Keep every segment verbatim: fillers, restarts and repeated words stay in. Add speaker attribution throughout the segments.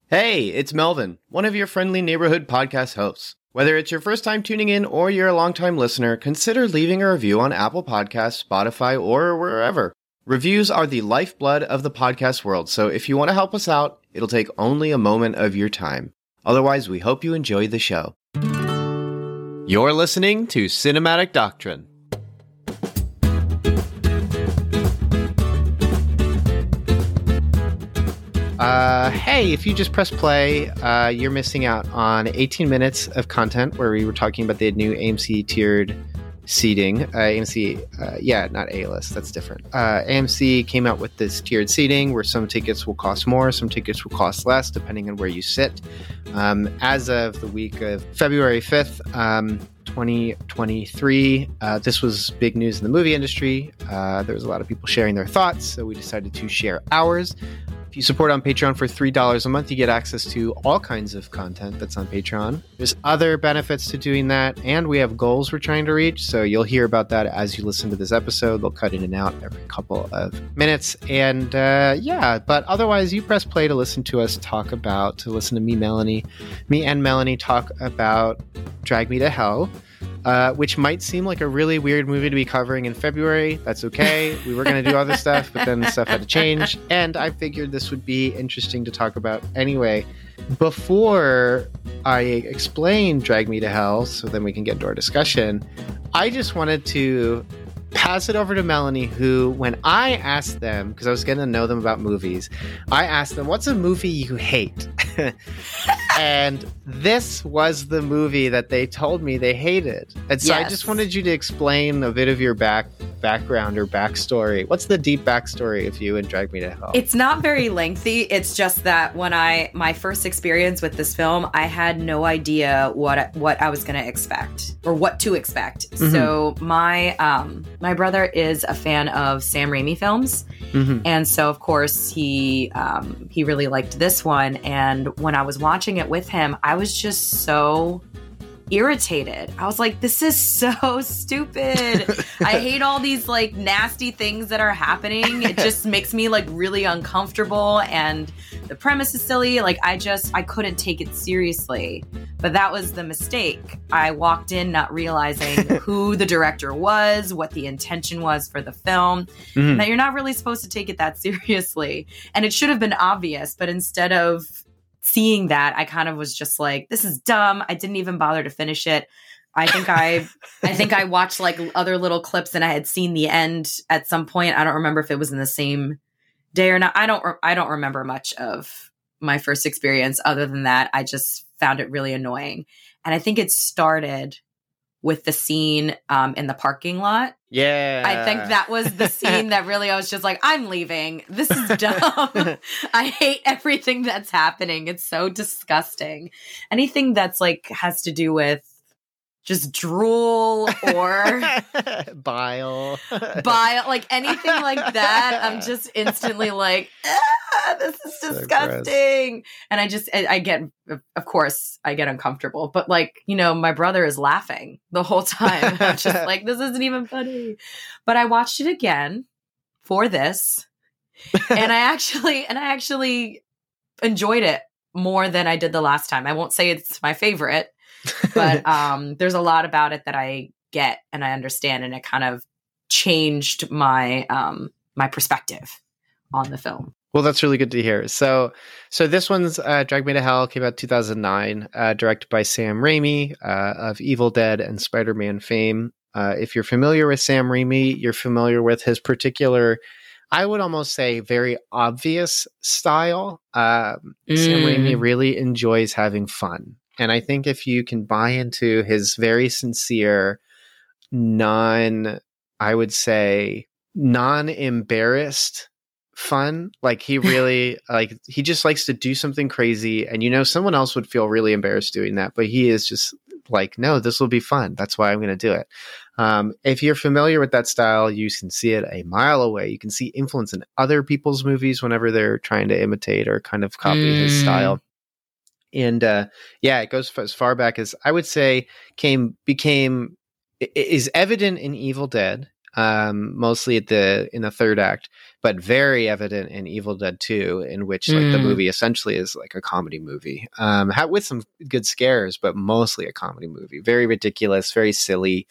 Speaker 1: Hey, it's Melvin, one of your friendly neighborhood podcast hosts. Whether it's your first time tuning in or you're a longtime listener, consider leaving a review on Apple Podcasts, Spotify, or wherever. Reviews are the lifeblood of the podcast world, so if you want to help us out, it'll take only a moment of your time. Otherwise, we hope you enjoy the show. You're listening to Cinematic Doctrine. Uh, hey, if you just press play, uh, you're missing out on eighteen minutes of content where we were talking about the new A M C tiered seating. Uh, A M C, uh, yeah, not A-list, that's different. Uh, A M C came out with this tiered seating where some tickets will cost more, some tickets will cost less, depending on where you sit. Um, as of the week of February fifth, um, twenty twenty-three, uh, this was big news in the movie industry. Uh, there was a lot of people sharing their thoughts, so we decided to share ours. If you support on Patreon for three dollars a month, you get access to all kinds of content that's on Patreon. There's other benefits to doing that, and we have goals we're trying to reach, so you'll hear about that as you listen to this episode. They'll cut in and out every couple of minutes, and uh, yeah, but otherwise, you press play to listen to us talk about, to listen to me, Melanie, me and Melanie talk about Drag Me to Hell, Uh, which might seem like a really weird movie to be covering in February. That's okay. We were going to do other stuff, but then stuff had to change. And I figured this would be interesting to talk about anyway. Before I explain Drag Me to Hell, so then we can get into our discussion, I just wanted to pass it over to Melanie, who, when I asked them, because I was getting to know them about movies, I asked them, what's a movie you hate? And this was the movie that they told me they hated. And so yes. I just wanted you to explain a bit of your back background or backstory. What's the deep backstory of you and Drag Me to Hell?
Speaker 2: It's not very lengthy. It's just that when I, my first experience with this film, I had no idea what, what I was going to expect or what to expect. Mm-hmm. So my, um, my brother is a fan of Sam Raimi films. Mm-hmm. And so of course he, um, he really liked this one. And when I was watching it with him, I was just so irritated. I was like, this is so stupid. I hate all these like nasty things that are happening. It just makes me like really uncomfortable, and the premise is silly. Like I just, I couldn't take it seriously. But that was the mistake. I walked in not realizing who the director was, what the intention was for the film, mm-hmm. that you're not really supposed to take it that seriously. And it should have been obvious, but instead of seeing that, I kind of was just like, this is dumb. I didn't even bother to finish it. I think I I think I watched like other little clips and I had seen the end at some point. I don't remember if it was in the same day or not. I don't I don't remember much of my first experience other than that. I just found it really annoying. And I think it started with the scene um, in the parking lot.
Speaker 1: Yeah.
Speaker 2: I think that was the scene that really, I was just like, I'm leaving. This is dumb. I hate everything that's happening. It's so disgusting. Anything that's like, has to do with just drool or
Speaker 1: bile,
Speaker 2: bile, like anything like that. I'm just instantly like, ah, this is so disgusting. Gross. And I just, I, I get, of course, I get uncomfortable. But like, you know, my brother is laughing the whole time. I'm just like, this isn't even funny. But I watched it again for this, and I actually, and I actually enjoyed it more than I did the last time. I won't say it's my favorite. But um, there's a lot about it that I get and I understand, and it kind of changed my um, my perspective on the film.
Speaker 1: Well, that's really good to hear. So, so this one's uh, Drag Me to Hell came out two thousand nine, uh, directed by Sam Raimi uh, of Evil Dead and Spider-Man fame. Uh, if you're familiar with Sam Raimi, you're familiar with his particular, I would almost say, very obvious style. Uh, mm. Sam Raimi really enjoys having fun. And I think if you can buy into his very sincere, non, I would say, non-embarrassed fun, like he really, like he just likes to do something crazy, and you know, someone else would feel really embarrassed doing that, but he is just like, no, this will be fun. That's why I'm going to do it. Um, if you're familiar with that style, you can see it a mile away. You can see influence in other people's movies whenever they're trying to imitate or kind of copy mm. his style. And uh, yeah, it goes as far back as I would say came became is evident in Evil Dead. um, mostly at the in the third act, but very evident in Evil Dead two, in which like
Speaker 2: Mm.
Speaker 1: the movie essentially is like a comedy movie, um, ha- with some good scares, but mostly a comedy movie. Very ridiculous, very silly,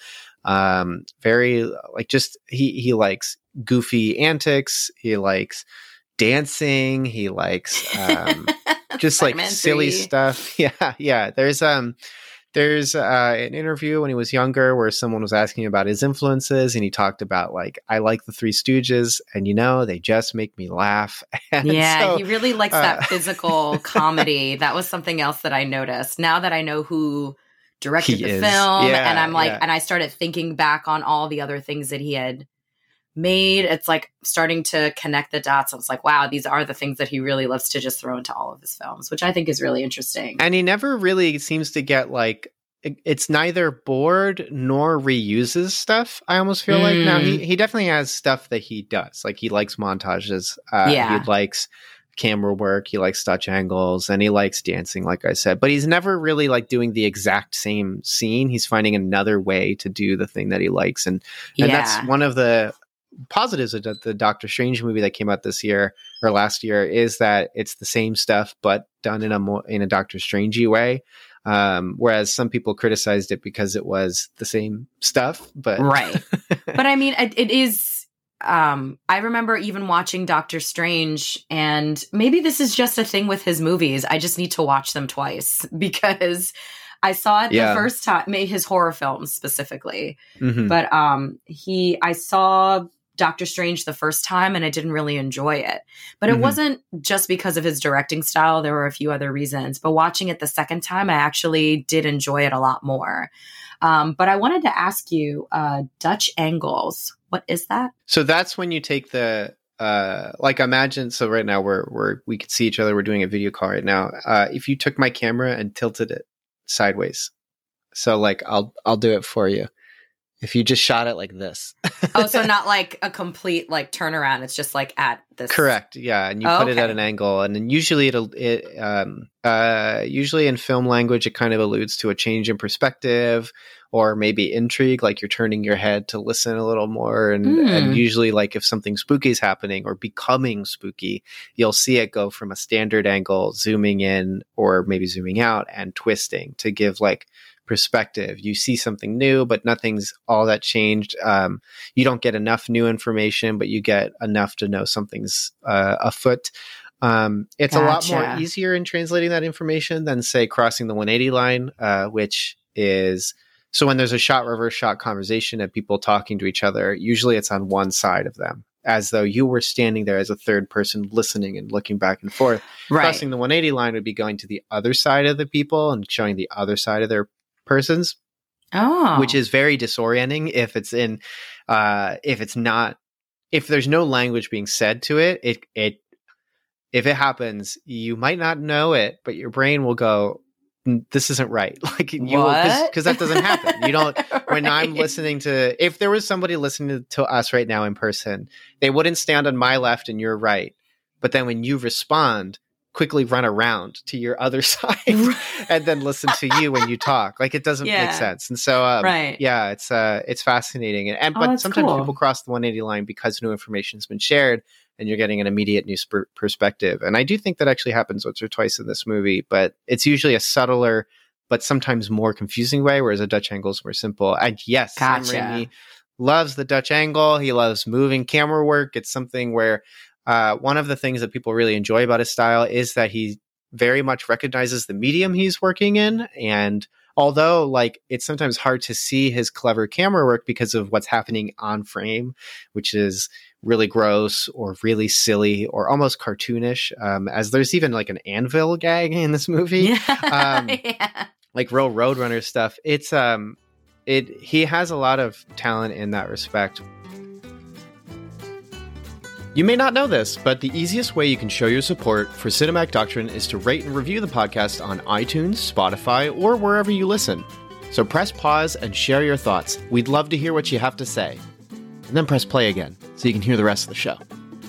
Speaker 1: um, very like just he he likes goofy antics. He likes dancing. He likes um, just like
Speaker 2: Spider-Man
Speaker 1: silly
Speaker 2: three.
Speaker 1: stuff. Yeah, yeah. There's um. There's uh, an interview when he was younger where someone was asking about his influences, and he talked about like, I like the Three Stooges, and you know, they just make me laugh. And
Speaker 2: Yeah,
Speaker 1: so,
Speaker 2: he really likes
Speaker 1: uh,
Speaker 2: that physical comedy. That was something else that I noticed. Now that I know who directed
Speaker 1: He
Speaker 2: the
Speaker 1: is.
Speaker 2: film,
Speaker 1: Yeah,
Speaker 2: and I'm like,
Speaker 1: yeah.
Speaker 2: and I started thinking back on all the other things that he had made, it's like starting to connect the dots. I was like, wow, these are the things that he really loves to just throw into all of his films, which I think is really interesting.
Speaker 1: And he never really seems to get like, it- it's neither bored nor reuses stuff. I almost feel like now he,
Speaker 2: Mm.
Speaker 1: he definitely has stuff that he does. Like he likes montages. Uh,
Speaker 2: Yeah.
Speaker 1: He likes camera work. He likes Dutch angles, and he likes dancing, like I said, but he's never really like doing the exact same scene. He's finding another way to do the thing that he likes. And, and
Speaker 2: Yeah.
Speaker 1: that's one of the positives of the, the Doctor Strange movie that came out this year or last year, is that it's the same stuff, but done in a more, in a Doctor Strangey way. Um, whereas some people criticized it because it was the same stuff, but
Speaker 2: Right. But I mean, it, it is. Um, I remember even watching Doctor Strange, and maybe this is just a thing with his movies. I just need to watch them twice because I saw it
Speaker 1: Yeah.
Speaker 2: the first time, maybe his horror films specifically.
Speaker 1: Mhm.
Speaker 2: But um, he, I saw Doctor Strange the first time, and I didn't really enjoy it. But it
Speaker 1: Mhm.
Speaker 2: wasn't just because of his directing style. There were a few other reasons. But watching it the second time, I actually did enjoy it a lot more. Um, but I wanted to ask you, uh, Dutch angles. What is that?
Speaker 1: So that's when you take the uh like imagine so right now we're we're we could see each other, we're doing a video call right now. Uh if you took my camera and tilted it sideways. So like I'll I'll do it for you. If you just shot it like this.
Speaker 2: Oh, so not like a complete like turnaround. It's just like at this.
Speaker 1: Correct. Yeah, and you
Speaker 2: Oh,
Speaker 1: put it
Speaker 2: okay.
Speaker 1: at an angle, and then usually it'll it um uh usually in film language it kind of alludes to a change in perspective or maybe intrigue, like you're turning your head to listen a little more, and
Speaker 2: Mm.
Speaker 1: and usually like if something spooky is happening or becoming spooky, you'll see it go from a standard angle, zooming in or maybe zooming out and twisting to give like perspective. You see something new, but nothing's all that changed. Um, you don't get enough new information, but you get enough to know something's uh, afoot. Um, it's a lot more
Speaker 2: Gotcha.
Speaker 1: easier in translating that information than, say, crossing the one eighty line, uh, which is so when there's a shot reverse shot conversation of people talking to each other, usually it's on one side of them, as though you were standing there as a third person listening and looking back and forth.
Speaker 2: Right.
Speaker 1: Crossing the one eighty line would be going to the other side of the people and showing the other side of their persons,
Speaker 2: Oh.
Speaker 1: which is very disorienting if it's in uh if it's not if there's no language being said to it. It it if it happens, you might not know it, but your brain will go, "Mm, this isn't right." Like you
Speaker 2: What?
Speaker 1: because that doesn't happen. You don't when I'm
Speaker 2: Right.
Speaker 1: listening to if there was somebody listening to us right now in person, they wouldn't stand on my left and your right. But then when you respond, quickly run around to your other side and then listen to you when you talk. Like it doesn't
Speaker 2: Yeah.
Speaker 1: make sense. And so, um,
Speaker 2: Right.
Speaker 1: yeah, it's uh, it's fascinating. And, and
Speaker 2: Oh,
Speaker 1: but
Speaker 2: that's
Speaker 1: sometimes
Speaker 2: cool.
Speaker 1: people cross the one eighty line because new information has been shared, and you're getting an immediate new sp- perspective. And I do think that actually happens once or twice in this movie, but it's usually a subtler, but sometimes more confusing way. Whereas a Dutch angle is more simple. And yes,
Speaker 2: Gotcha.
Speaker 1: Sam Raimi loves the Dutch angle. He loves moving camera work. It's something where uh, one of the things that people really enjoy about his style is that he very much recognizes the medium he's working in. And although like it's sometimes hard to see his clever camera work because of what's happening on frame, which is really gross or really silly or almost cartoonish, um, as there's even like an anvil gag in this movie,
Speaker 2: Yeah.
Speaker 1: um,
Speaker 2: Yeah.
Speaker 1: like real Roadrunner stuff. It's um, it he has a lot of talent in that respect. You may not know this, but the easiest way you can show your support for Cinematic Doctrine is to rate and review the podcast on iTunes, Spotify, or wherever you listen. So press pause and share your thoughts. We'd love to hear what you have to say. And then press play again so you can hear the rest of the show.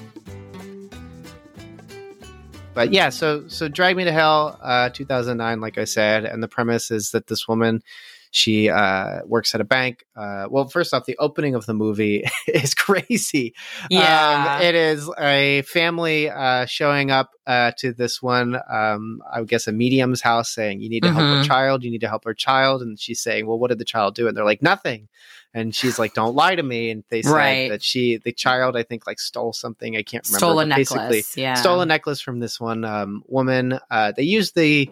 Speaker 1: But yeah, so so Drag Me to Hell, uh, two thousand nine, like I said, and the premise is that this woman, She uh, works at a bank. Uh, well, first off, the opening of the movie is crazy.
Speaker 2: Yeah.
Speaker 1: Um, it is a family uh, showing up uh, to this one, um, I would guess a medium's house, saying, you need to help
Speaker 2: Mhm.
Speaker 1: our child. You need to help our child. And she's saying, well, what did the child do? And they're like, nothing. And she's like, don't lie to me. And they said
Speaker 2: Right.
Speaker 1: that she, the child, I think, like stole something. I can't remember.
Speaker 2: Stole a
Speaker 1: but basically
Speaker 2: necklace. Yeah.
Speaker 1: Stole a necklace from this one um, woman. Uh, they used the,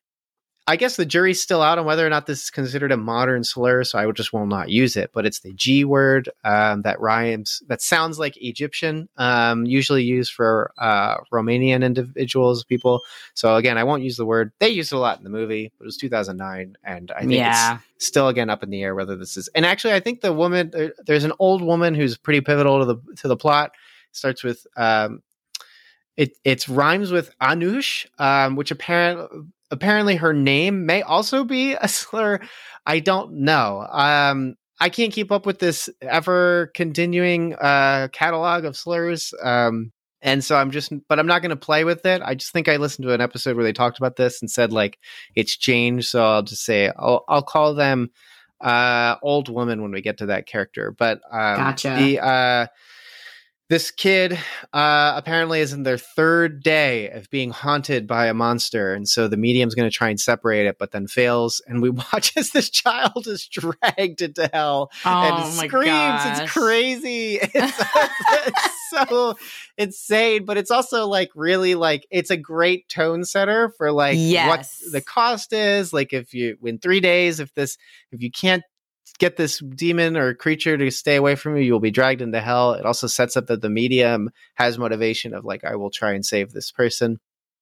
Speaker 1: I guess the jury's still out on whether or not this is considered a modern slur, so I would just will not use it. But it's the G word um, that rhymes, that sounds like Egyptian, um, usually used for uh, Romanian individuals, people. So again, I won't use the word. They used it a lot in the movie, but it was two thousand nine, and I think
Speaker 2: Yeah.
Speaker 1: it's still again up in the air whether this is. And actually, I think the woman, there, there's an old woman who's pretty pivotal to the to the plot. Starts with um, it. It rhymes with Anush, um, which apparently. Apparently her name may also be a slur. I don't know. Um, I can't keep up with this ever continuing uh, catalog of slurs. Um, and so I'm just, but I'm not going to play with it. I just think I listened to an episode where they talked about this and said like it's changed. So I'll just say, I'll, I'll call them uh, old woman when we get to that character. But um,
Speaker 2: Gotcha.
Speaker 1: the, uh, this kid uh, apparently is in their third day of being haunted by a monster. And so the medium's going to try and separate it, but then fails. And we watch as this child is dragged into hell
Speaker 2: Oh
Speaker 1: and
Speaker 2: my
Speaker 1: screams.
Speaker 2: gosh.
Speaker 1: It's crazy. It's, it's so insane, but it's also like really like, it's a great tone setter for like
Speaker 2: Yes.
Speaker 1: what the cost is. Like if you, in three days, if this, if you can't get this demon or creature to stay away from you, you will be dragged into hell. It also sets up that the medium has motivation of like, I will try and save this person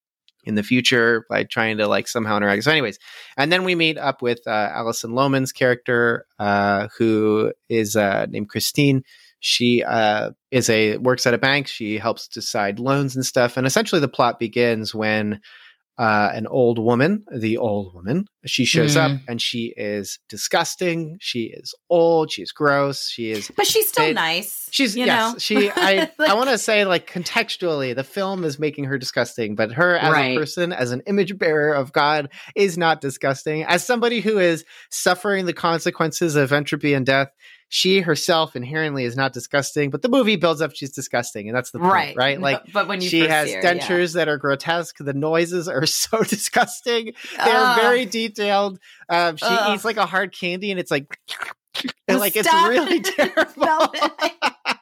Speaker 1: in the future by trying to like somehow interact. So anyways, and then we meet up with uh, Alison Lohman's character, uh, who is uh, named Christine. She uh, is a works at a bank. She helps decide loans and stuff. And essentially the plot begins when Uh, an old woman, the old woman, she shows
Speaker 2: Mm.
Speaker 1: up and she is disgusting. She is old. She is gross. She is.
Speaker 2: But she's still
Speaker 1: They-
Speaker 2: nice.
Speaker 1: She's
Speaker 2: you
Speaker 1: yes.
Speaker 2: know?
Speaker 1: She. I.
Speaker 2: Like-
Speaker 1: I want to say like contextually, the film is making her disgusting, but her as
Speaker 2: Right.
Speaker 1: a person, as an image bearer of God, is not disgusting. As somebody who is suffering the consequences of entropy and death, she herself inherently is not disgusting. But the movie builds up she's disgusting, and that's the point,
Speaker 2: Right.
Speaker 1: right? Like.
Speaker 2: but when you
Speaker 1: She
Speaker 2: first
Speaker 1: has
Speaker 2: see her, yeah.
Speaker 1: dentures that are grotesque. The noises are so disgusting. They're
Speaker 2: Ugh.
Speaker 1: very detailed. Um, she
Speaker 2: Ugh.
Speaker 1: eats like a hard candy, and it's like, and like it's
Speaker 2: Stop
Speaker 1: really
Speaker 2: it.
Speaker 1: terrible.
Speaker 2: Stop it.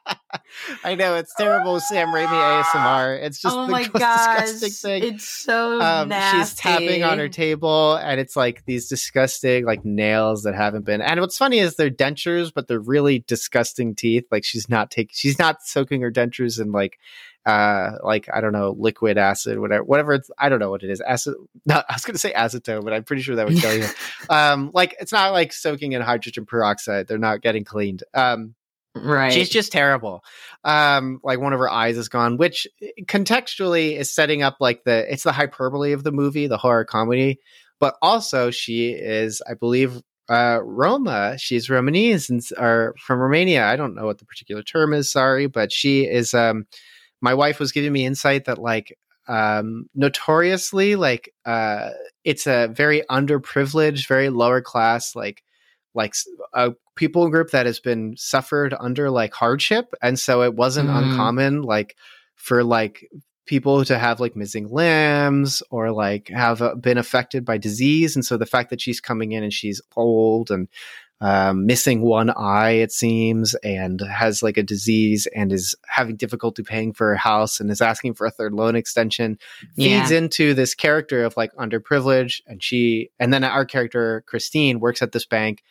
Speaker 1: I know it's terrible. Sam Raimi A S M R. It's just
Speaker 2: Oh
Speaker 1: the
Speaker 2: my
Speaker 1: most
Speaker 2: gosh.
Speaker 1: disgusting thing.
Speaker 2: It's so
Speaker 1: Um,
Speaker 2: nasty.
Speaker 1: she's tapping on her table, and it's like these disgusting like nails that haven't been. And what's funny is they're dentures, but they're really disgusting teeth. Like she's not taking, she's not soaking her dentures in like, uh, like I don't know, liquid acid, whatever, whatever. It's I don't know what it is. Acid. No, I was going to say acetone, but I'm pretty sure that would kill you. um, like it's not like soaking in hydrogen peroxide. They're not getting cleaned. Um.
Speaker 2: Right.
Speaker 1: She's just terrible. Um, like one of her eyes is gone, which contextually is setting up like the it's the hyperbole of the movie, the horror comedy. But also she is, I believe, uh, Roma. She's Romanese and or from Romania. I don't know what the particular term is. Sorry, but she is. Um, my wife was giving me insight that like um, notoriously, like uh, it's a very underprivileged, very lower class, like like a people group that has been suffered under like hardship, and so it wasn't
Speaker 2: Mm.
Speaker 1: uncommon like for like people to have like missing limbs or like have uh, been affected by disease. And so the fact that she's coming in and she's old and um, missing one eye, it seems, and has like a disease and is having difficulty paying for her house and is asking for a third loan extension feeds
Speaker 2: Yeah.
Speaker 1: into this character of like underprivileged. And she, and then our character, Christine, works at this bank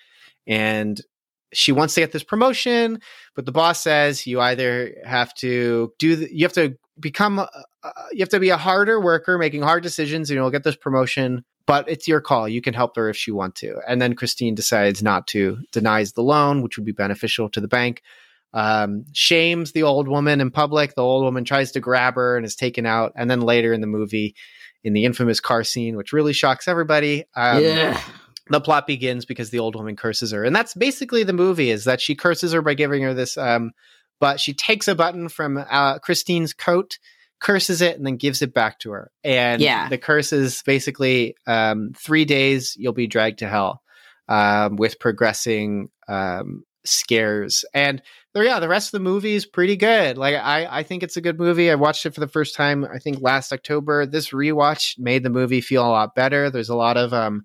Speaker 1: and she wants to get this promotion, but the boss says you either have to do, the, you have to become, uh, you have to be a harder worker, making hard decisions, and you'll get this promotion, but it's your call. You can help her if you want to. And then Christine decides not to, denies the loan, which would be beneficial to the bank. Um, shames the old woman in public. The old woman tries to grab her and is taken out. And then later in the movie, in the infamous car scene, which really shocks everybody, um,
Speaker 2: Yeah.
Speaker 1: the plot begins because the old woman curses her. And that's basically the movie, is that she curses her by giving her this, um, but she takes a button from uh, Christine's coat, curses it, and then gives it back to her. And
Speaker 2: Yeah.
Speaker 1: the curse is basically um, three days, you'll be dragged to hell. um, with progressing um, scares. And yeah, the rest of the movie is pretty good. Like I, I think it's a good movie. I watched it for the first time, I think last October. This rewatch made the movie feel a lot better. There's a lot of um,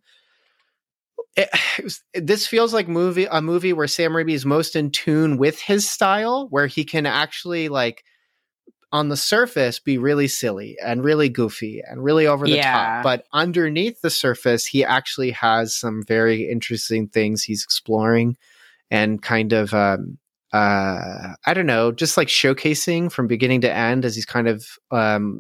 Speaker 1: it, it was, this feels like movie a movie where Sam Raimi is most in tune with his style, where he can actually like on the surface be really silly and really goofy and really over the
Speaker 2: Yeah.
Speaker 1: top, but underneath the surface, he actually has some very interesting things he's exploring and kind of um, uh, I don't know, just like showcasing from beginning to end as he's kind of um,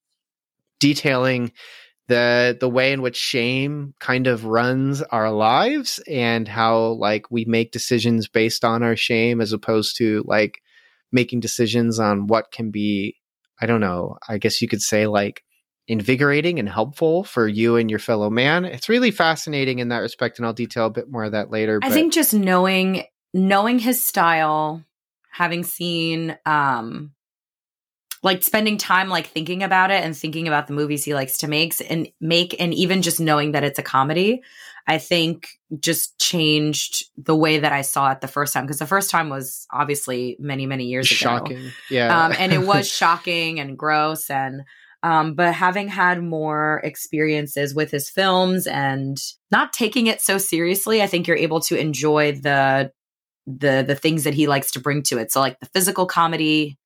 Speaker 1: detailing the the way in which shame kind of runs our lives and how like we make decisions based on our shame as opposed to like making decisions on what can be, I don't know, I guess you could say like invigorating and helpful for you and your fellow man. It's really fascinating in that respect, and I'll detail a bit more of that later.
Speaker 2: I
Speaker 1: but-
Speaker 2: think just knowing knowing his style, having seen um like spending time like thinking about it and thinking about the movies he likes to make and make and even just knowing that it's a comedy, I think just changed the way that I saw it the first time, because the first time was obviously many many years ago.
Speaker 1: Shocking. Yeah.
Speaker 2: Um, and it was shocking and gross. And um, but having had more experiences with his films and not taking it so seriously, I think you're able to enjoy the the the things that he likes to bring to it. So like the physical comedy.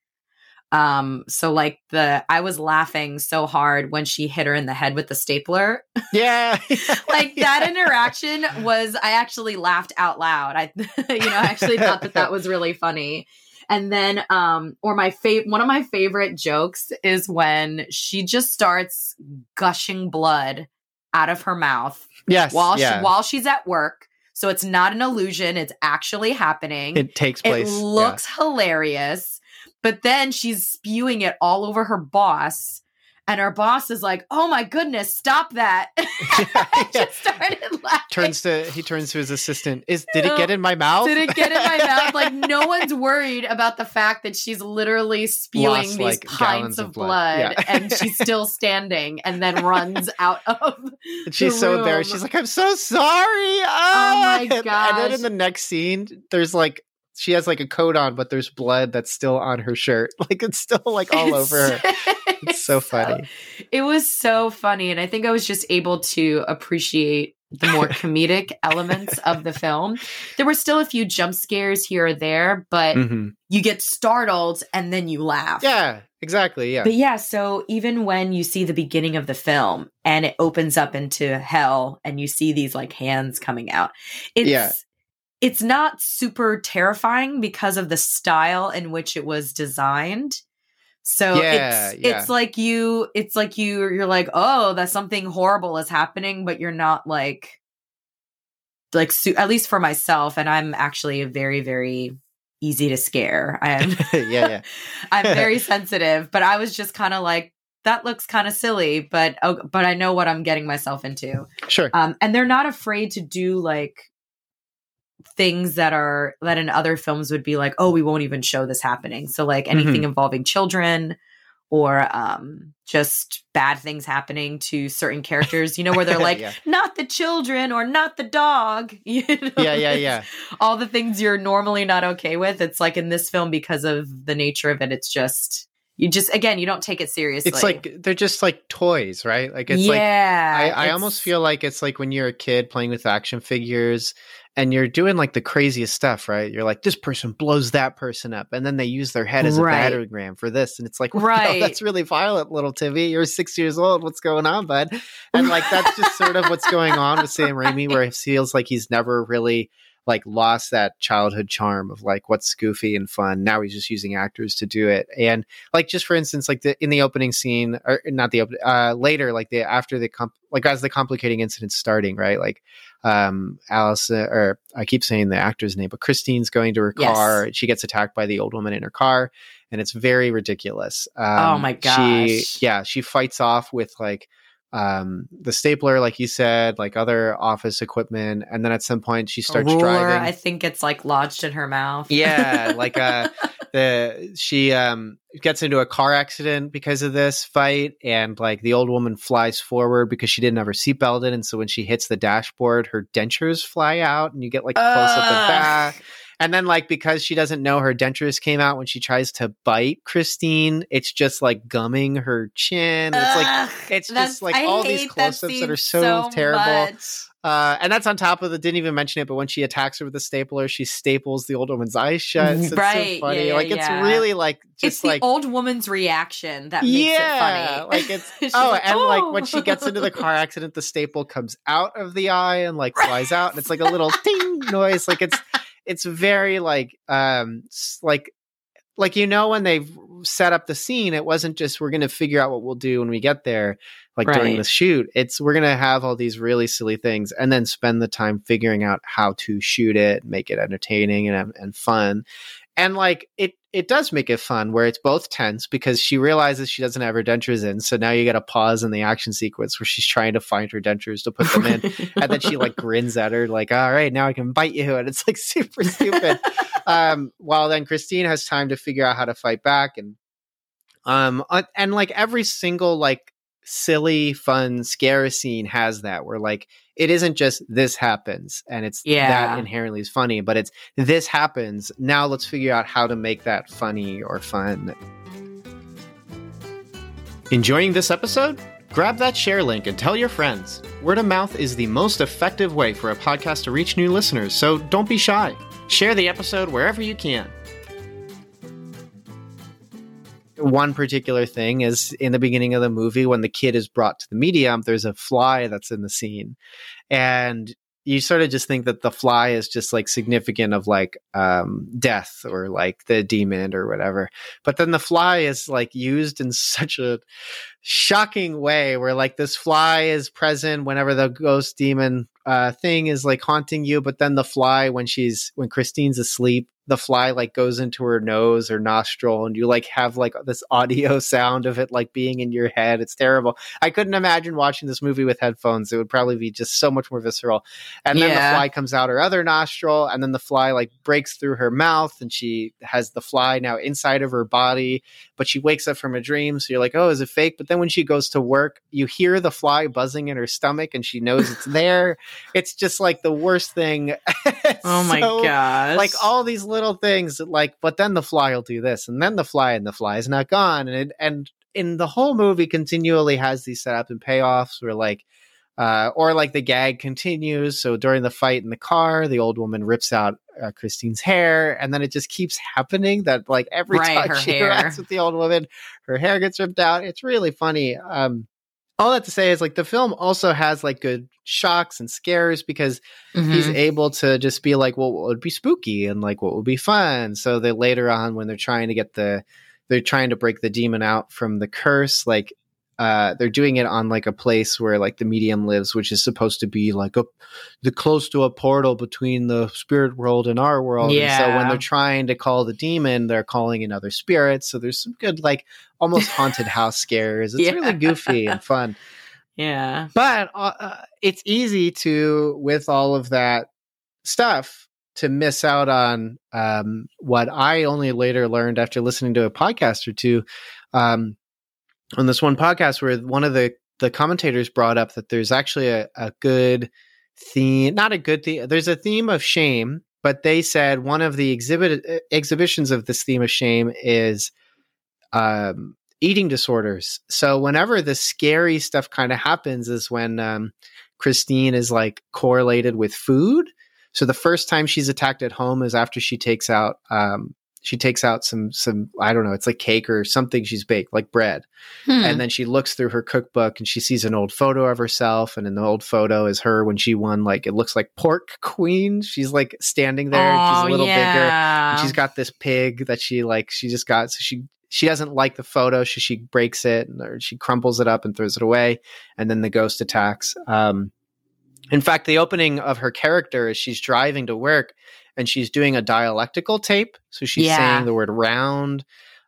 Speaker 2: Um, so like the I was laughing so hard when she hit her in the head with the stapler.
Speaker 1: Yeah.
Speaker 2: Like that interaction was, I actually laughed out loud. I, you know, I actually thought that that was really funny. And then, um, or my favorite, one of my favorite jokes is when she just starts gushing blood out of her mouth.
Speaker 1: Yes.
Speaker 2: While
Speaker 1: yeah.
Speaker 2: she, while she's at work. So it's not an illusion. It's actually happening.
Speaker 1: It takes place.
Speaker 2: It looks yeah. hilarious. But then she's spewing it all over her boss. And her boss is like, oh my goodness, stop that. I just started laughing.
Speaker 1: Turns to he turns to his assistant. Is did it get in my mouth?
Speaker 2: Did it get in my mouth? Like no one's worried about the fact that she's literally spewing
Speaker 1: Lost,
Speaker 2: these
Speaker 1: like,
Speaker 2: pints of, of blood,
Speaker 1: blood. Yeah.
Speaker 2: and she's still standing and then runs out of
Speaker 1: and she's
Speaker 2: the
Speaker 1: so
Speaker 2: room.
Speaker 1: embarrassed. She's like, I'm so sorry. Ah!
Speaker 2: Oh my gosh.
Speaker 1: And then in the next scene, there's like she has like a coat on, but there's blood that's still on her shirt. Like it's still like all over her. It's so funny.
Speaker 2: So, it was so funny. And I think I was just able to appreciate the more comedic elements of the film. There were still a few jump scares here or there, but mm-hmm. you get startled and then you laugh.
Speaker 1: Yeah, exactly. Yeah.
Speaker 2: But yeah, so even when you see the beginning of the film and it opens up into hell and you see these like hands coming out, it's yeah. it's not super terrifying because of the style in which it was designed. So
Speaker 1: yeah,
Speaker 2: it's
Speaker 1: yeah.
Speaker 2: it's like you it's like you you're like, oh, that something horrible is happening, but you're not like like su- at least for myself, and I'm actually very very easy to scare. I am
Speaker 1: yeah, yeah.
Speaker 2: I'm very sensitive, but I was just kind of like, that looks kind of silly, but oh, but I know what I'm getting myself into.
Speaker 1: Sure.
Speaker 2: Um, and they're not afraid to do like things that are that in other films would be like, oh, we won't even show this happening. So like anything mm-hmm. involving children or um, just bad things happening to certain characters, you know, where they're like, yeah. not the children or not the dog. You know?
Speaker 1: Yeah, yeah, yeah.
Speaker 2: All the things you're normally not okay with. It's like in this film, because of the nature of it, it's just, you just, again, you don't take it seriously.
Speaker 1: It's like, they're just like toys, right? Like, it's
Speaker 2: yeah,
Speaker 1: like, I, I almost feel like it's like when you're a kid playing with action figures and you're doing like the craziest stuff, right? You're like, this person blows that person up. And then they use their head as a
Speaker 2: right.
Speaker 1: battering ram for this. And it's like, well,
Speaker 2: right.
Speaker 1: no, that's really violent, little Timmy. You're six years old. What's going on, bud? And like, that's just sort of what's going on with Sam Raimi, where it feels like he's never really like lost that childhood charm of like what's goofy and fun. Now he's just using actors to do it. And like, just for instance, like the, in the opening scene, or not the open, uh, later, like the, after the, comp- like as the complicating incident's starting, right? Like, um, Alice, uh, or I keep saying the actor's name, but Christine's going to her
Speaker 2: yes.
Speaker 1: car. She gets attacked by the old woman in her car, and it's very ridiculous. Um,
Speaker 2: oh my gosh.
Speaker 1: She, yeah, she fights off with like, um the stapler, like you said, like other office equipment, and then at some point she starts
Speaker 2: ruler,
Speaker 1: driving.
Speaker 2: I think it's like lodged in her mouth.
Speaker 1: Yeah, like uh the she um gets into a car accident because of this fight, and like the old woman flies forward because she didn't have her seatbelt in, and so when she hits the dashboard, her dentures fly out, and you get like a close up of that. And then, like, because she doesn't know her dentures came out when she tries to bite Christine, it's just like gumming her chin. It's like it's just like
Speaker 2: I
Speaker 1: all these
Speaker 2: hate
Speaker 1: close-ups
Speaker 2: that,
Speaker 1: that are
Speaker 2: scene
Speaker 1: so,
Speaker 2: so
Speaker 1: terrible.
Speaker 2: much.
Speaker 1: Uh, and that's on top of the, didn't even mention it, but when she attacks her with a stapler, she staples the old woman's eyes shut. So it's
Speaker 2: Right,
Speaker 1: so funny.
Speaker 2: yeah, yeah,
Speaker 1: like, it's
Speaker 2: yeah.
Speaker 1: really like, just
Speaker 2: It's the
Speaker 1: like,
Speaker 2: old woman's reaction that makes
Speaker 1: yeah,
Speaker 2: it funny.
Speaker 1: like it's,
Speaker 2: She's
Speaker 1: oh,
Speaker 2: like,
Speaker 1: and like
Speaker 2: "Oh."
Speaker 1: when she gets into the car accident, the staple comes out of the eye and like flies out, and it's like a little ding noise. Like it's, it's very like, um, s- like, like, you know, when they've set up the scene, it wasn't just, we're going to figure out what we'll do when we get there, like during
Speaker 2: Right.
Speaker 1: the shoot. It's, we're going to have all these really silly things and then spend the time figuring out how to shoot it, make it entertaining and, and fun. And like, it, it does make it fun where it's both tense because she realizes she doesn't have her dentures in. So now you get a pause in the action sequence where she's trying to find her dentures to put them in. And then she like grins at her like, all right, now I can bite you. And it's like super stupid. um, while then Christine has time to figure out how to fight back. And, um, uh, and like every single like silly, fun, scary scene has that where like, it isn't just this happens and it's
Speaker 2: Yeah.
Speaker 1: that inherently is funny, but it's this happens. Now let's figure out how to make that funny or fun. Enjoying this episode? Grab that share link and tell your friends. Word of mouth is the most effective way for a podcast to reach new listeners, so don't be shy. Share the episode wherever you can. One particular thing is in the beginning of the movie, when the kid is brought to the medium, there's a fly that's in the scene. And you sort of just think that the fly is just like significant of like um, death or like the demon or whatever. But then the fly is like used in such a shocking way where like this fly is present whenever the ghost demon uh, thing is like haunting you. But then the fly, when she's, when Christine's asleep, the fly like goes into her nose or nostril and you like have like this audio sound of it like being in your head. It's terrible. I couldn't imagine watching this movie with headphones. It would probably be just so much more visceral. And then
Speaker 2: Yeah.
Speaker 1: the fly comes out her other nostril, and then the fly like breaks through her mouth, and she has the fly now inside of her body, but she wakes up from a dream. So you're like, oh, is it fake? But then when she goes to work, you hear the fly buzzing in her stomach and she knows it's there. It's just like the worst thing.
Speaker 2: Oh my
Speaker 1: So,
Speaker 2: gosh.
Speaker 1: like all these little things that, like, but then the fly will do this, and then the fly, and the fly is not gone. And it, and in the whole movie continually has these setups and payoffs where like, uh, or like the gag continues. So during the fight in the car, the old woman rips out uh, Christine's hair, and then it just keeps happening that like every
Speaker 2: Right, her
Speaker 1: time she
Speaker 2: hair.
Speaker 1: interacts with the old woman, her hair gets ripped out. It's really funny. Um, all that to say is like the film also has like good shocks and scares because
Speaker 2: Mhm.
Speaker 1: he's able to just be like, well, what would be spooky and like what would be fun. So that later on when they're trying to get the, they're trying to break the demon out from the curse, like uh, they're doing it on like a place where like the medium lives, which is supposed to be like a, the close to a portal between the spirit world and our world. And so when
Speaker 2: Yeah.
Speaker 1: they're trying to call the demon, they're calling in other spirits. So there's some good, like almost haunted house scares. It's
Speaker 2: Yeah.
Speaker 1: really goofy and fun.
Speaker 2: Yeah.
Speaker 1: But uh, uh, it's easy to, with all of that stuff, to miss out on um, what I only later learned after listening to a podcast or two. Um, on this one podcast where one of the, the commentators brought up that there's actually a, a good theme, not a good theme, there's a theme of shame, but they said one of the exhibit exhibitions of this theme of shame is um, eating disorders. So whenever the scary stuff kind of happens is when um, Christine is like correlated with food. So the first time she's attacked at home is after she takes out, um, she takes out some, some, I don't know, it's like cake or something she's baked, like bread.
Speaker 2: Hmm.
Speaker 1: And then she looks through her cookbook and she sees an old photo of herself. And in the old photo is her when she won, like, it looks like Pork Queen. She's like standing there and she's a little bigger.
Speaker 2: yeah.
Speaker 1: And she's got this pig that she like, she just got, so she, she doesn't like the photo. So she breaks it and or she crumples it up and throws it away. And then the ghost attacks. Um, in fact, the opening of her character is she's driving to work and she's doing a dialectical tape. So she's
Speaker 2: Yeah.
Speaker 1: saying the word round.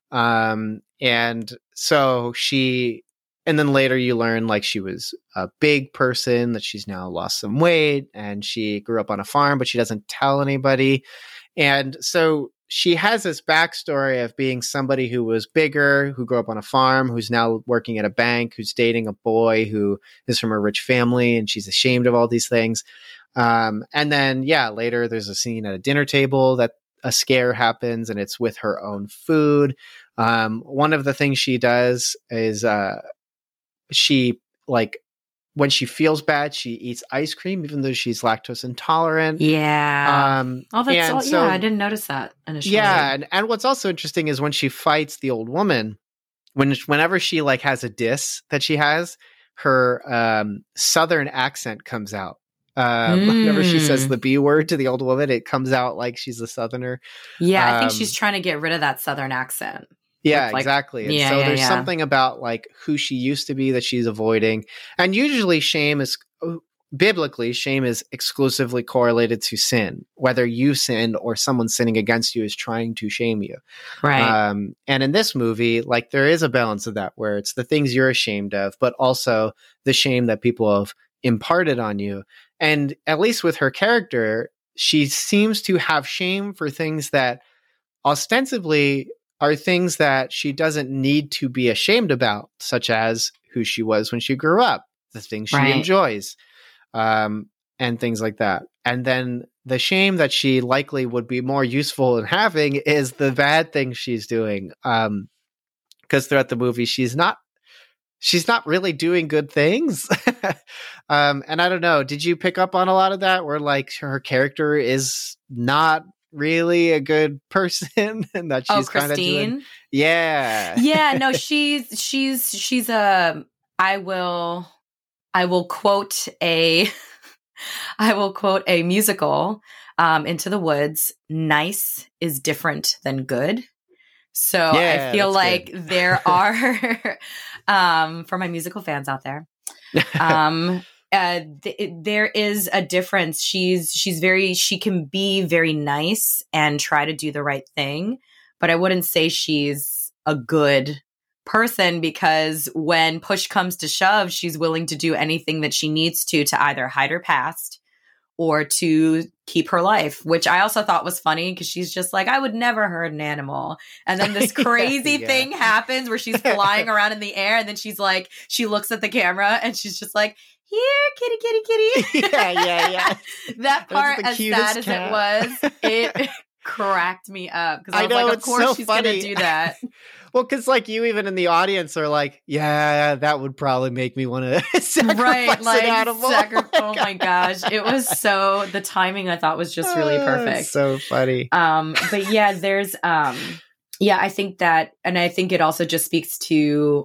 Speaker 1: Um, and so she, and then later you learn like she was a big person, that she's now lost some weight and she grew up on a farm, but she doesn't tell anybody. And so she has this backstory of being somebody who was bigger, who grew up on a farm, who's now working at a bank, who's dating a boy who is from a rich family, and she's ashamed of all these things. Um, and then, yeah, later there's a scene at a dinner table that a scare happens, and it's with her own food. Um, one of the things she does is uh, she, like, when she feels bad, she eats ice cream, even though she's lactose intolerant.
Speaker 2: Yeah.
Speaker 1: Um,
Speaker 2: oh, that's
Speaker 1: and
Speaker 2: all,
Speaker 1: so,
Speaker 2: yeah. I didn't notice that initially.
Speaker 1: Yeah, and, and what's also interesting is when she fights the old woman, when whenever she like has a diss that she has, her um, southern accent comes out. Uh, mm. Whenever she says the B word to the old woman, it comes out like she's a southerner.
Speaker 2: Yeah, um, I think
Speaker 1: Um,
Speaker 2: she's trying to get rid of that southern accent.
Speaker 1: Yeah,
Speaker 2: With, like,
Speaker 1: exactly. And
Speaker 2: yeah,
Speaker 1: so
Speaker 2: yeah,
Speaker 1: there's
Speaker 2: yeah.
Speaker 1: something about like who she used to be that she's avoiding. And usually shame is, biblically, shame is exclusively correlated to sin. Whether you sinned or someone sinning against you is trying to shame you.
Speaker 2: Right.
Speaker 1: Um, and in this movie, like there is a balance of that where it's the things you're ashamed of, but also the shame that people have imparted on you. And at least with her character, she seems to have shame for things that ostensibly are things that she doesn't need to be ashamed about, such as who she was when she grew up, the things she
Speaker 2: Right.
Speaker 1: enjoys, um, and things like that. And then the shame that she likely would be more useful in having is the bad things she's doing. Um, because throughout the movie, she's not she's not really doing good things. um, and I don't know, did you pick up on a lot of that where like her character is not really a good person and that she's
Speaker 2: oh,
Speaker 1: kind of
Speaker 2: Christine?
Speaker 1: doing yeah
Speaker 2: yeah no she's she's she's a I will I will quote a I will quote a musical um Into the Woods. Nice is different than good. So
Speaker 1: yeah,
Speaker 2: I feel
Speaker 1: that's
Speaker 2: like
Speaker 1: good.
Speaker 2: there are um for my musical fans out there um Uh, th- there is a difference. She's she's very she can be very nice and try to do the right thing, but I wouldn't say she's a good person because when push comes to shove, she's willing to do anything that she needs to to either hide her past or to keep her life, which I also thought was funny because she's just like, I would never hurt an animal. And then this crazy
Speaker 1: yeah.
Speaker 2: thing happens where she's flying around in the air and then she's like, she looks at the camera and she's just like, here, kitty, kitty, kitty.
Speaker 1: yeah, yeah, yeah.
Speaker 2: That part,
Speaker 1: That's the
Speaker 2: as sad
Speaker 1: cutest
Speaker 2: as
Speaker 1: cat.
Speaker 2: it was, it cracked me up because I,
Speaker 1: I
Speaker 2: was
Speaker 1: know,
Speaker 2: like, of
Speaker 1: it's
Speaker 2: course
Speaker 1: so
Speaker 2: she's
Speaker 1: funny.
Speaker 2: going to do that.
Speaker 1: Well, because like you even in the audience are like, yeah, that would probably make me want to sacrifice
Speaker 2: Right, like,
Speaker 1: an animal.
Speaker 2: sacri- oh my gosh. It was so, the timing I thought was just really
Speaker 1: Oh,
Speaker 2: perfect.
Speaker 1: it's so funny.
Speaker 2: Um, but yeah, there's, um, yeah, I think that, and I think it also just speaks to,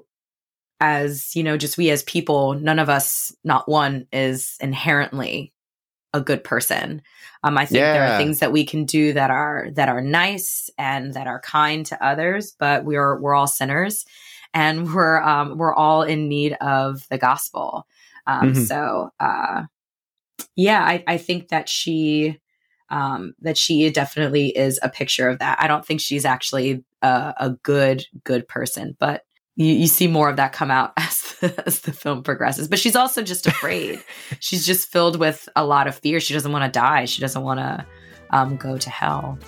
Speaker 2: as, you know, just we as people, none of us, not one, is inherently a good person. Um, I think there
Speaker 1: Yeah.
Speaker 2: are things that we can do that are, that are nice and that are kind to others, but we're, we're all sinners and we're, um, we're all in need of the gospel. Um,
Speaker 1: Mhm.
Speaker 2: so, uh, yeah, I, I think that she, um, that she definitely is a picture of that. I don't think she's actually a, a good, good person, but you, you see more of that come out as the, as the film progresses. But she's also just afraid. She's just filled with a lot of fear. She doesn't want to die. She doesn't want to um, go to hell.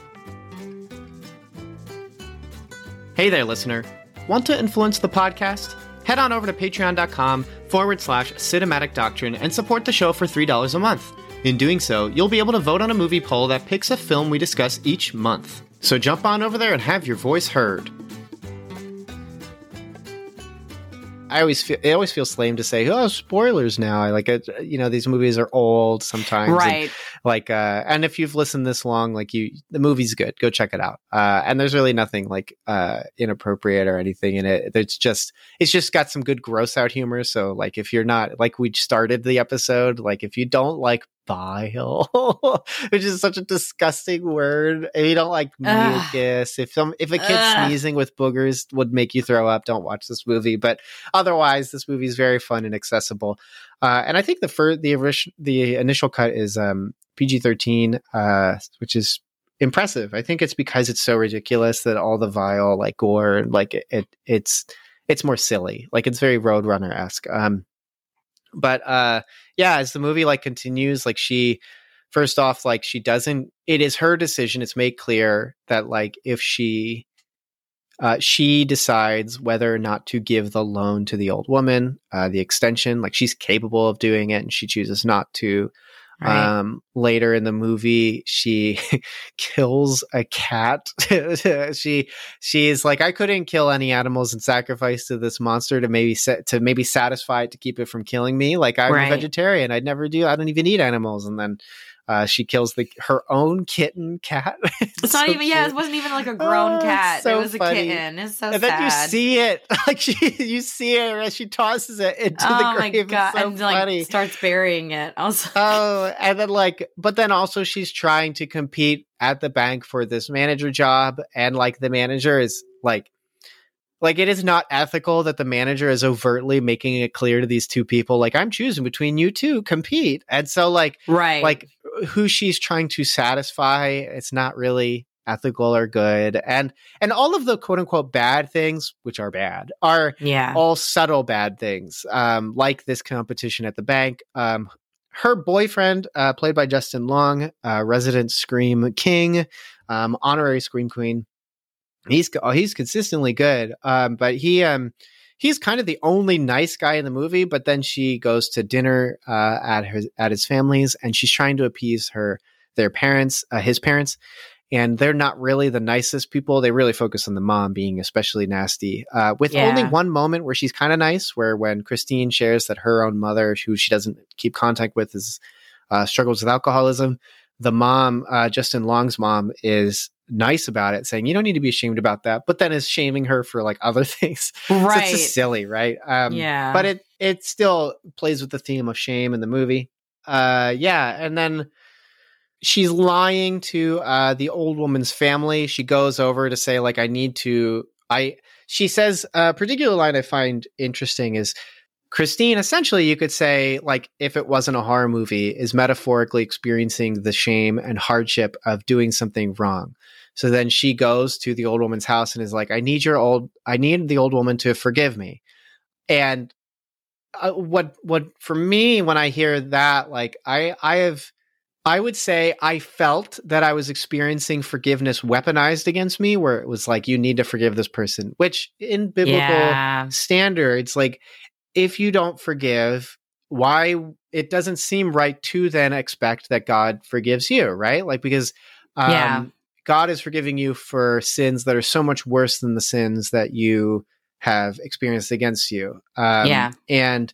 Speaker 1: Hey there, listener. Want to influence the podcast? Head on over to patreon.com forward slash cinematic doctrine and support the show for three dollars a month. In doing so, you'll be able to vote on a movie poll that picks a film we discuss each month. So jump on over there and have your voice heard. I always feel it always feels lame to say, "Oh, spoilers!" Now, I like it. You know, these movies are old sometimes,
Speaker 2: Right.
Speaker 1: And, like, uh, and if you've listened this long, like you, the movie's good. Go check it out. Uh, and there's really nothing like uh, inappropriate or anything in it. It's just, it's just got some good gross out humor. So, like, if you're not like we started the episode, like if you don't like bile, which is such a disgusting word. If you don't like
Speaker 2: Ugh.
Speaker 1: mucus, if some if a kid
Speaker 2: Ugh.
Speaker 1: sneezing with boogers would make you throw up, don't watch this movie. But otherwise, this movie is very fun and accessible. Uh, and I think the first, the orig- the initial cut is um, P G thirteen, uh, which is impressive. I think it's because it's so ridiculous that all the vile like gore, like it, it it's it's more silly. Like it's very Roadrunner esque. Um, but uh, yeah, as the movie like continues, like she first off, like she doesn't, it is her decision. It's made clear that like if she, uh, she decides whether or not to give the loan to the old woman, uh, the extension, like she's capable of doing it and she chooses not to.
Speaker 2: Right.
Speaker 1: Um, later in the movie, she kills a cat. she, she's like, I couldn't kill any animals and sacrifice to this monster to maybe set, to maybe satisfy it to keep it from killing me. Like I'm
Speaker 2: Right.
Speaker 1: a vegetarian. I'd never do, I don't even eat animals. And then, uh, she kills the, her own kitten cat.
Speaker 2: It's, it's not
Speaker 1: so
Speaker 2: even, yeah,
Speaker 1: cute.
Speaker 2: it wasn't even like a grown
Speaker 1: Oh,
Speaker 2: cat.
Speaker 1: so
Speaker 2: it was
Speaker 1: funny.
Speaker 2: a kitten. It's so
Speaker 1: and
Speaker 2: sad.
Speaker 1: then you see it, like she, you see it as she tosses it into
Speaker 2: oh
Speaker 1: the grave.
Speaker 2: my God.
Speaker 1: It's so
Speaker 2: and
Speaker 1: funny.
Speaker 2: like starts burying it. I was like,
Speaker 1: Oh, and then like, but then also she's trying to compete at the bank for this manager job. And like the manager is like, like it is not ethical that the manager is overtly making it clear to these two people, like I'm choosing between you two, compete. And so like,
Speaker 2: right.
Speaker 1: like who she's trying to satisfy, it's not really ethical or good. And, and all of the quote unquote bad things, which are bad, are
Speaker 2: yeah.
Speaker 1: all subtle bad things. Um, like this competition at the bank. Um, her boyfriend, uh, played by Justin Long, uh, resident Scream King, um, honorary Scream Queen. He's oh, he's consistently good, um, but he um, he's kind of the only nice guy in the movie. But then she goes to dinner uh, at her at his family's, and she's trying to appease her their parents, uh, his parents, and they're not really the nicest people. They really focus on the mom being especially nasty. Uh, with
Speaker 2: Yeah.
Speaker 1: only one moment where she's kind of nice, where when Christine shares that her own mother, who she doesn't keep contact with, is uh, struggles with alcoholism. The mom, uh, Justin Long's mom, is nice about it, saying you don't need to be ashamed about that, but then is shaming her for like other things.
Speaker 2: Right.
Speaker 1: So it's just silly, right? Um,
Speaker 2: Yeah.
Speaker 1: But it it still plays with the theme of shame in the movie. Uh, yeah, and then she's lying to uh, the old woman's family. She goes over to say like I need to. I she says a particular line I find interesting is, Christine, essentially, you could say, like, if it wasn't a horror movie, is metaphorically experiencing the shame and hardship of doing something wrong. So then she goes to the old woman's house and is like, I need your old, I need the old woman to forgive me. And uh, what, what, for me, when I hear that, like, I, I have, I would say I felt that I was experiencing forgiveness weaponized against me, where it was like, you need to forgive this person, which in biblical
Speaker 2: Yeah.
Speaker 1: standards, like, if you don't forgive, why it doesn't seem right to then expect that God forgives you, right? Like, because um,
Speaker 2: Yeah.
Speaker 1: God is forgiving you for sins that are so much worse than the sins that you have experienced against you. Um,
Speaker 2: Yeah.
Speaker 1: And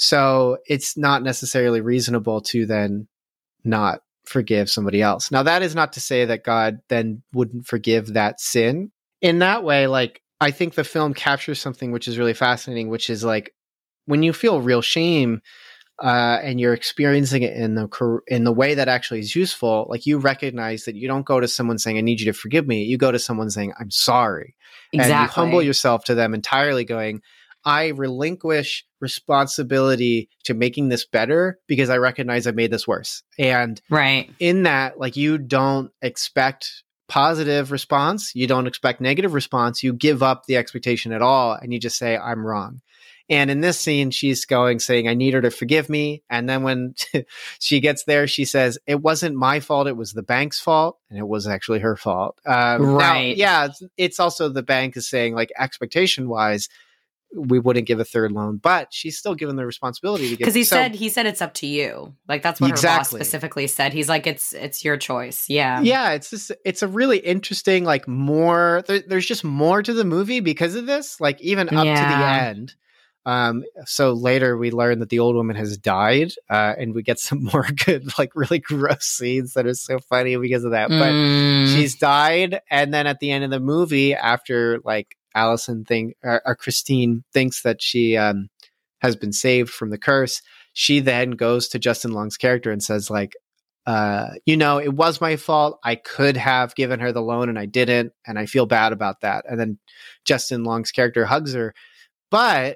Speaker 1: so it's not necessarily reasonable to then not forgive somebody else. Now, that is not to say that God then wouldn't forgive that sin. In that way, like, I think the film captures something which is really fascinating, which is like, when you feel real shame uh, and you're experiencing it in the in the way that actually is useful, like you recognize that you don't go to someone saying, I need you to forgive me. You go to someone saying, I'm sorry.
Speaker 2: Exactly.
Speaker 1: And you humble yourself to them entirely, going, I relinquish responsibility to making this better because I recognize I made this worse. And
Speaker 2: right.
Speaker 1: in that, like, you don't expect positive response. You don't expect negative response. You give up the expectation at all. And you just say, I'm wrong. And in this scene, she's going, saying, I need her to forgive me. And then when she gets there, she says, it wasn't my fault. It was the bank's fault. And it was actually her fault. Um,
Speaker 2: right.
Speaker 1: Now, yeah, it's, it's also the bank is saying, like, expectation wise, we wouldn't give a third loan, but she's still given the responsibility to give.
Speaker 2: Because he
Speaker 1: so,
Speaker 2: said he said it's up to you. Like that's what
Speaker 1: exactly.
Speaker 2: her boss specifically said. He's like, it's it's your choice. Yeah,
Speaker 1: yeah. It's just it's a really interesting, like, more. There, there's just more to the movie because of this. Like even up
Speaker 2: yeah.
Speaker 1: to the end. Um, so later we learn that the old woman has died, uh, and we get some more good, like, really gross scenes that are so funny because of that. But
Speaker 2: Mm.
Speaker 1: she's died, and then at the end of the movie, after like Allison think or, or Christine thinks that she um has been saved from the curse, she then goes to Justin Long's character and says, like, uh, you know, it was my fault. I could have given her the loan and I didn't, and I feel bad about that. And then Justin Long's character hugs her, but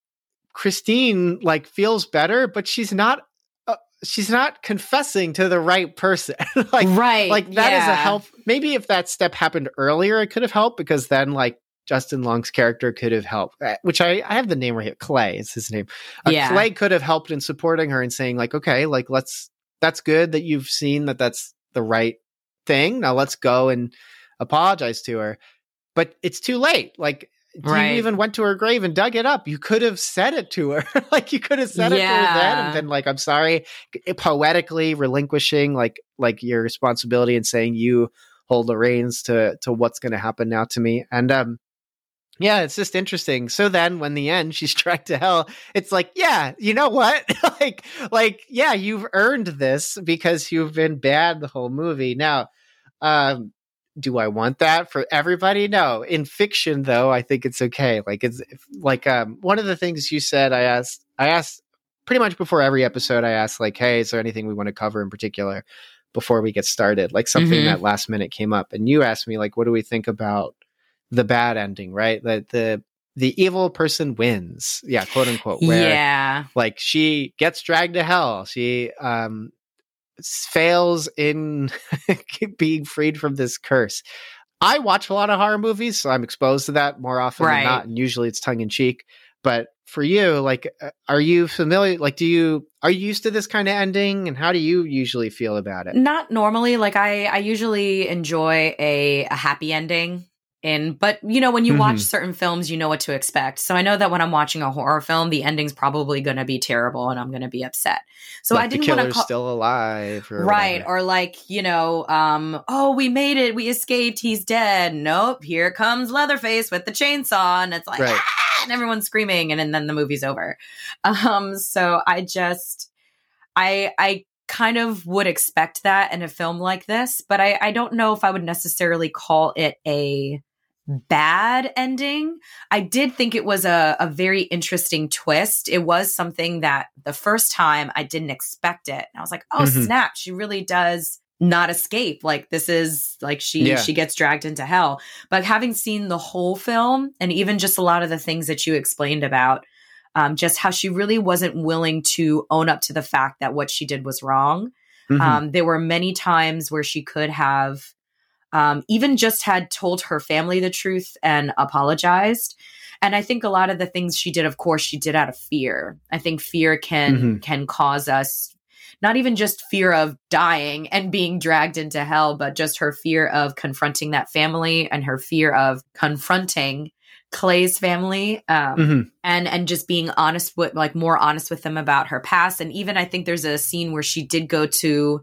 Speaker 1: Christine, like, feels better, but she's not uh, she's not confessing to the right person. like
Speaker 2: right
Speaker 1: like that
Speaker 2: yeah.
Speaker 1: is a help. Maybe if that step happened earlier, it could have helped, because then, like, Justin Long's character could have helped, uh, which I, I have the name right here. Clay is his name. Uh,
Speaker 2: yeah.
Speaker 1: Clay could have helped in supporting her and saying, like, okay, like, let's that's good that you've seen that that's the right thing. Now let's go and apologize to her. But it's too late. Like,
Speaker 2: Right.
Speaker 1: you even went to her grave and dug it up. You could have said it to her. Like, you could have said it to her then
Speaker 2: Yeah.
Speaker 1: and been like, I'm sorry, poetically relinquishing like like your responsibility and saying you hold the reins to to what's going to happen now to me. And um yeah, it's just interesting. So then when the end she's dragged to hell, it's like, yeah, you know what? like like yeah, you've earned this because you've been bad the whole movie. Now, um do I want that for everybody? No. In fiction, though, I think it's okay. Like, it's like um, one of the things you said. I asked, I asked pretty much before every episode. I asked, like, "Hey, is there anything we want to cover in particular before we get started?" Like something
Speaker 2: Mhm.
Speaker 1: that last minute came up, and you asked me, like, "What do we think about the bad ending?" Right? That the the evil person wins. Yeah, quote unquote. Where
Speaker 2: Yeah.
Speaker 1: like she gets dragged to hell. She um fails in being freed from this curse. I watch a lot of horror movies, so I'm exposed to that more often
Speaker 2: Right.
Speaker 1: than not, and usually it's tongue in cheek. But for you, like, uh, are you familiar? Like, do you are you used to this kind of ending, and how do you usually feel about it?
Speaker 2: Not normally. Like I, I usually enjoy a, a happy ending. In, but you know, when you watch
Speaker 1: Mhm.
Speaker 2: certain films, you know what to expect. So I know that when I'm watching a horror film, the ending's probably going to be terrible, and I'm going to be upset. So
Speaker 1: Like
Speaker 2: I didn't
Speaker 1: the
Speaker 2: want
Speaker 1: killer's
Speaker 2: to call.
Speaker 1: still alive, or
Speaker 2: Right.
Speaker 1: whatever.
Speaker 2: Or like, you know, um, oh, we made it. We escaped. He's dead. Nope. Here comes Leatherface with the chainsaw. And it's like,
Speaker 1: Right.
Speaker 2: ah, and everyone's screaming. And, and then the movie's over. Um, so I just, I, I kind of would expect that in a film like this, but I, I don't know if I would necessarily call it a bad ending. I did think it was a, a very interesting twist. It was something that the first time I didn't expect it. And I was like, oh,
Speaker 1: Mhm.
Speaker 2: snap. She really does not escape. Like this is like she,
Speaker 1: Yeah.
Speaker 2: she gets dragged into hell. But having seen the whole film and even just a lot of the things that you explained about, um, just how she really wasn't willing to own up to the fact that what she did was wrong.
Speaker 1: Mhm.
Speaker 2: Um, there were many times where she could have Um, even just had told her family the truth and apologized. And I think a lot of the things she did, of course, she did out of fear. I think fear can
Speaker 1: Mhm.
Speaker 2: can cause us not even just fear of dying and being dragged into hell, but just her fear of confronting that family and her fear of confronting Clay's family, um,
Speaker 1: Mhm.
Speaker 2: and and just being honest with, like, more honest with them about her past. And even I think there's a scene where she did go to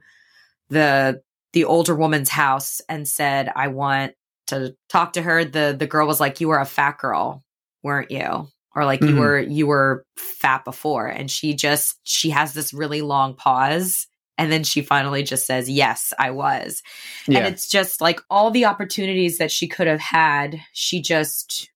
Speaker 2: the the older woman's house and said, I want to talk to her. The the girl was like, you were a fat girl, weren't you? Or like you
Speaker 1: Mhm.
Speaker 2: were you were fat before. And she just she has this really long pause. And then she finally just says, yes, I was.
Speaker 1: Yeah.
Speaker 2: And it's just like all the opportunities that she could have had, she just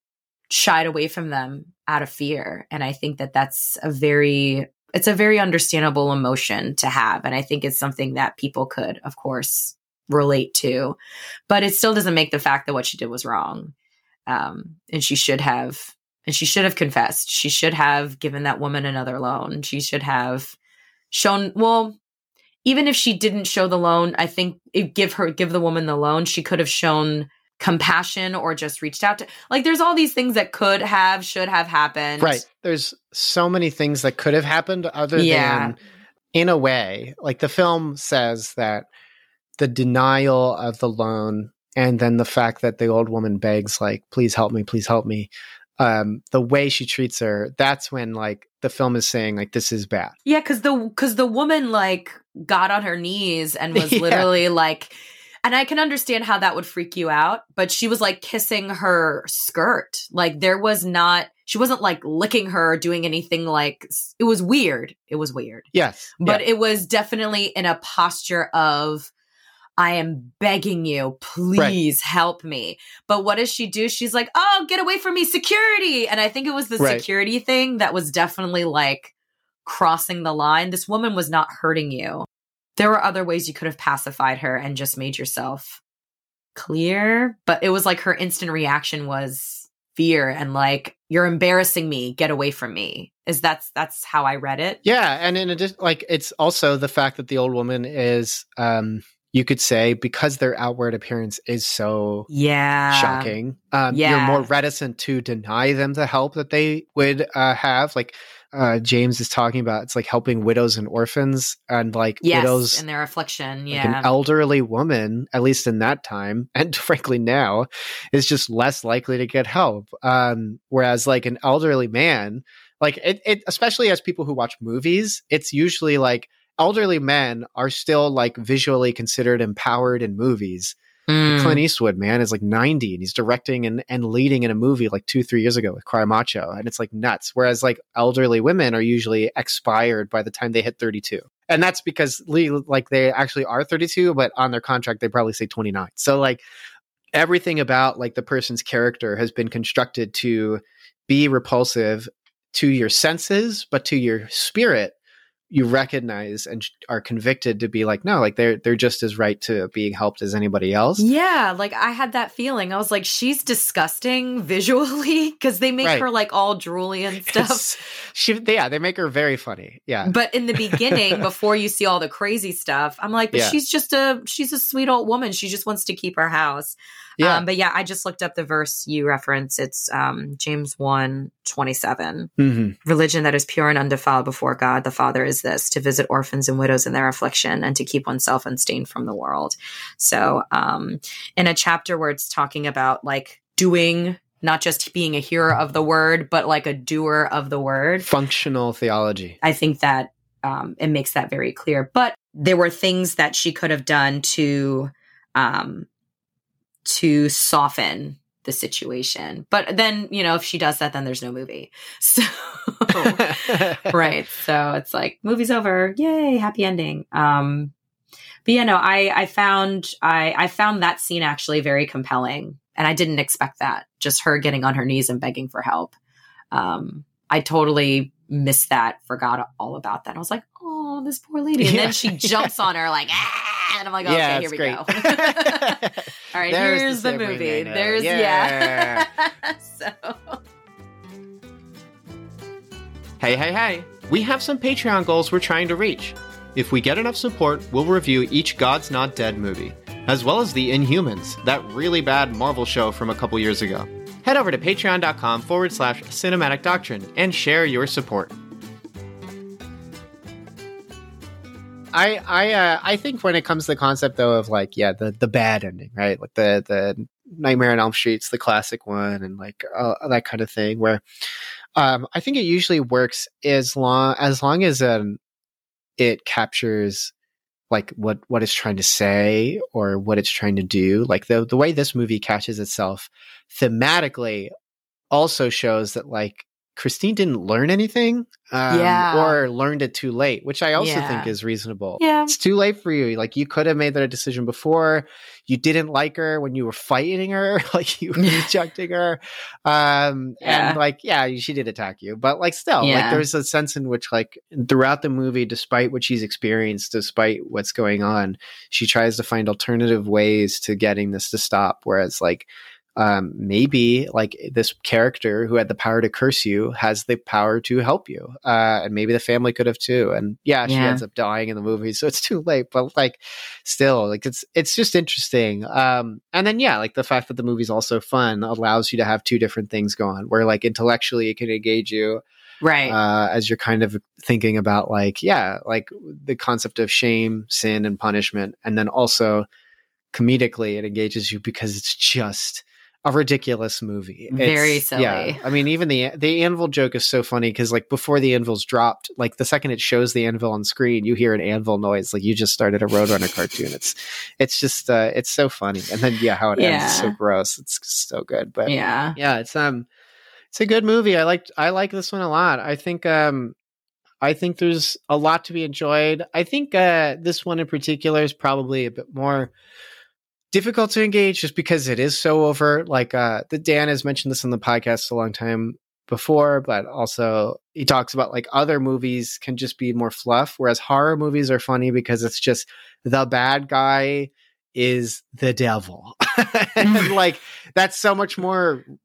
Speaker 2: shied away from them out of fear. And I think that that's a very it's a very understandable emotion to have. And I think it's something that people could, of course, relate to. But it still doesn't make the fact that what she did was wrong. Um, and she should have, and she should have confessed. She should have given that woman another loan. She should have shown, well, even if she didn't show the loan, I think it give her, give the woman the loan, she could have shown compassion or just reached out to, like, there's all these things that could have, should have happened.
Speaker 1: Right. There's so many things that could have happened other
Speaker 2: Yeah.
Speaker 1: than, in a way, like the film says that the denial of the loan and then the fact that the old woman begs, like, please help me, please help me. Um, the way she treats her, that's when, like, the film is saying, like, this is bad.
Speaker 2: Yeah, because the because the woman, like, got on her knees and was
Speaker 1: Yeah.
Speaker 2: literally like, and I can understand how that would freak you out, but she was like kissing her skirt. Like there was not, she wasn't like licking her or doing anything, like, it was weird. It was weird.
Speaker 1: Yes.
Speaker 2: But
Speaker 1: yeah.
Speaker 2: it was definitely in a posture of, I am begging you, please help me. But what does she do? She's like, oh, get away from me, security. And I think it was the
Speaker 1: Right.
Speaker 2: security thing that was definitely like crossing the line. This woman was not hurting you. There were other ways you could have pacified her and just made yourself clear. But it was like her instant reaction was fear and like, you're embarrassing me, get away from me. Is that's that's how I read it.
Speaker 1: Yeah, and in addition, like, it's also the fact that the old woman is um you could say, because their outward appearance is so
Speaker 2: yeah
Speaker 1: shocking, um,
Speaker 2: yeah.
Speaker 1: you're more reticent to deny them the help that they would uh, have. Like uh, James is talking about, it's like helping widows and orphans, and like
Speaker 2: yes,
Speaker 1: widows
Speaker 2: in their affliction.
Speaker 1: like
Speaker 2: Yeah.
Speaker 1: an elderly woman, at least in that time, and frankly now, is just less likely to get help. Um, whereas like an elderly man, like it, it, especially as people who watch movies, it's usually like elderly men are still like visually considered empowered in movies.
Speaker 2: Mm.
Speaker 1: Clint Eastwood, man, is like ninety and he's directing and, and leading in a movie like two, three years ago with Cry Macho. And it's like nuts. Whereas like elderly women are usually expired by the time they hit thirty-two. And that's because like they actually are thirty-two, but on their contract, they probably say twenty-nine. So like everything about like the person's character has been constructed to be repulsive to your senses, but to your spirit, you recognize and are convicted to be like, no, like they're they're just as right to being helped as anybody else.
Speaker 2: Yeah, like I had that feeling. I was like, she's disgusting visually because they make
Speaker 1: Right.
Speaker 2: her like all drooly and stuff.
Speaker 1: She, they, yeah, they make her very funny. Yeah,
Speaker 2: But in the beginning, before you see all the crazy stuff, I'm like, but
Speaker 1: Yeah.
Speaker 2: she's just a she's a sweet old woman. She just wants to keep her house.
Speaker 1: yeah,
Speaker 2: Um, but yeah, I just looked up the verse you reference. It's um, James one twenty-seven.
Speaker 1: mm-hmm.
Speaker 2: Religion that is pure and undefiled before God the Father is this, to visit orphans and widows in their affliction and to keep oneself unstained from the world. So um, in a chapter where it's talking about like doing, not just being a hearer of the word, but like a doer of the word.
Speaker 1: Functional theology.
Speaker 2: I think that um, it makes that very clear. But there were things that she could have done to um, to soften the situation. But then, you know, if she does that, then there's no movie. So, right. So it's like, movie's over. Yay, happy ending. Um, but yeah, no, I, I found, I, I found that scene actually very compelling. And I didn't expect that. Just her getting on her knees and begging for help. Um, I totally missed that, forgot all about that. I was like, oh, this poor lady. And
Speaker 1: Yeah.
Speaker 2: then she jumps on her like, ah, and I'm like, okay,
Speaker 1: Yeah,
Speaker 2: here
Speaker 1: it's
Speaker 2: we
Speaker 1: great.
Speaker 2: go. All right,
Speaker 1: There's
Speaker 2: here's
Speaker 1: the
Speaker 2: the,
Speaker 1: Sabrina
Speaker 2: movie.
Speaker 1: Mano.
Speaker 2: There's,
Speaker 1: Yeah.
Speaker 2: yeah. So,
Speaker 1: Hey, hey, hey. We have some Patreon goals we're trying to reach. If we get enough support, we'll review each God's Not Dead movie, as well as The Inhumans, that really bad Marvel show from a couple years ago. Head over to patreon.com forward slash cinematic doctrine and share your support. I I uh, I think when it comes to the concept though of like yeah the the bad ending, right, like the the Nightmare on Elm Street's the classic one, and like uh, that kind of thing, where um I think it usually works as long as long as um it captures like what what it's trying to say or what it's trying to do. Like the the way this movie catches itself thematically also shows that like Christine didn't learn anything, um,
Speaker 2: Yeah.
Speaker 1: or learned it too late, which I also
Speaker 2: Yeah.
Speaker 1: think is reasonable.
Speaker 2: Yeah.
Speaker 1: It's too late for you. Like you could have made that decision before. You didn't like her when you were fighting her, like you were rejecting her. Um,
Speaker 2: Yeah.
Speaker 1: and like, yeah, she did attack you, but like still, like
Speaker 2: Yeah.
Speaker 1: there's a sense in which like throughout the movie, despite what she's experienced, despite what's going on, she tries to find alternative ways to getting this to stop. Whereas like, um, maybe like this character who had the power to curse you has the power to help you. Uh, and maybe the family could have too. And yeah, she
Speaker 2: Yeah.
Speaker 1: ends up dying in the movie, so it's too late, but like still like it's, it's just interesting. Um, and then, yeah, like the fact that the movie's also fun allows you to have two different things going where like intellectually it can engage you,
Speaker 2: right.
Speaker 1: uh, as you're kind of thinking about like, yeah, like the concept of shame, sin, and punishment. And then also comedically it engages you because it's just a ridiculous movie. It's,
Speaker 2: Very silly.
Speaker 1: Yeah, I mean, even the the anvil joke is so funny because like before the anvil's dropped, like the second it shows the anvil on screen, you hear an anvil noise, like you just started a Roadrunner cartoon. It's it's just uh, it's so funny, and then yeah, how it ends is so
Speaker 2: Yeah.
Speaker 1: gross. It's so good, but
Speaker 2: yeah.
Speaker 1: yeah, it's um, it's a good movie. I like I like this one a lot. I think um, I think there's a lot to be enjoyed. I think uh, this one in particular is probably a bit more difficult to engage just because it is so overt. Like uh, the Dan has mentioned this on the podcast a long time before, but also he talks about like other movies can just be more fluff, whereas horror movies are funny because it's just the bad guy is the devil. And like that's so much more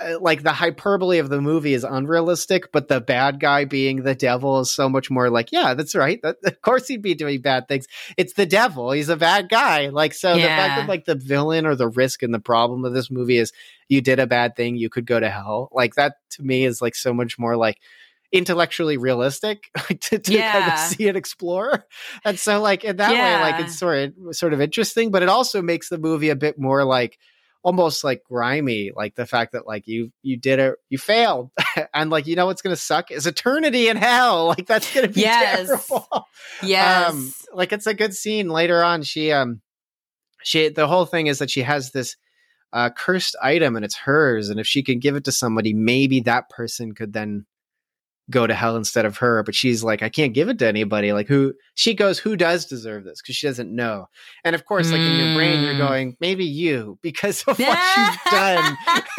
Speaker 1: uh, like the hyperbole of the movie is unrealistic, but the bad guy being the devil is so much more like, yeah, that's right. That, of course he'd be doing bad things. It's the devil. He's a bad guy. Like, so
Speaker 2: Yeah.
Speaker 1: the fact that like the villain or the risk and the problem of this movie is you did a bad thing, you could go to hell. Like that to me is like so much more like intellectually realistic to, to
Speaker 2: Yeah.
Speaker 1: kind of see and explore. And so like in that
Speaker 2: Yeah.
Speaker 1: way, like it's sort of sort of interesting, but it also makes the movie a bit more like almost like grimy, like the fact that like you you did it, you failed, and like you know what's gonna suck is eternity in hell. Like that's gonna be
Speaker 2: Yes.
Speaker 1: terrible.
Speaker 2: Yes.
Speaker 1: Um, like it's a good scene later on. She um she the whole thing is that she has this uh cursed item and it's hers, and if she can give it to somebody, maybe that person could then go to hell instead of her. But she's like, I can't give it to anybody. Like who she goes, who does deserve this? Because she doesn't know. And of course, like in your brain, you're
Speaker 2: Mm.
Speaker 1: going, maybe you, because of what you've done.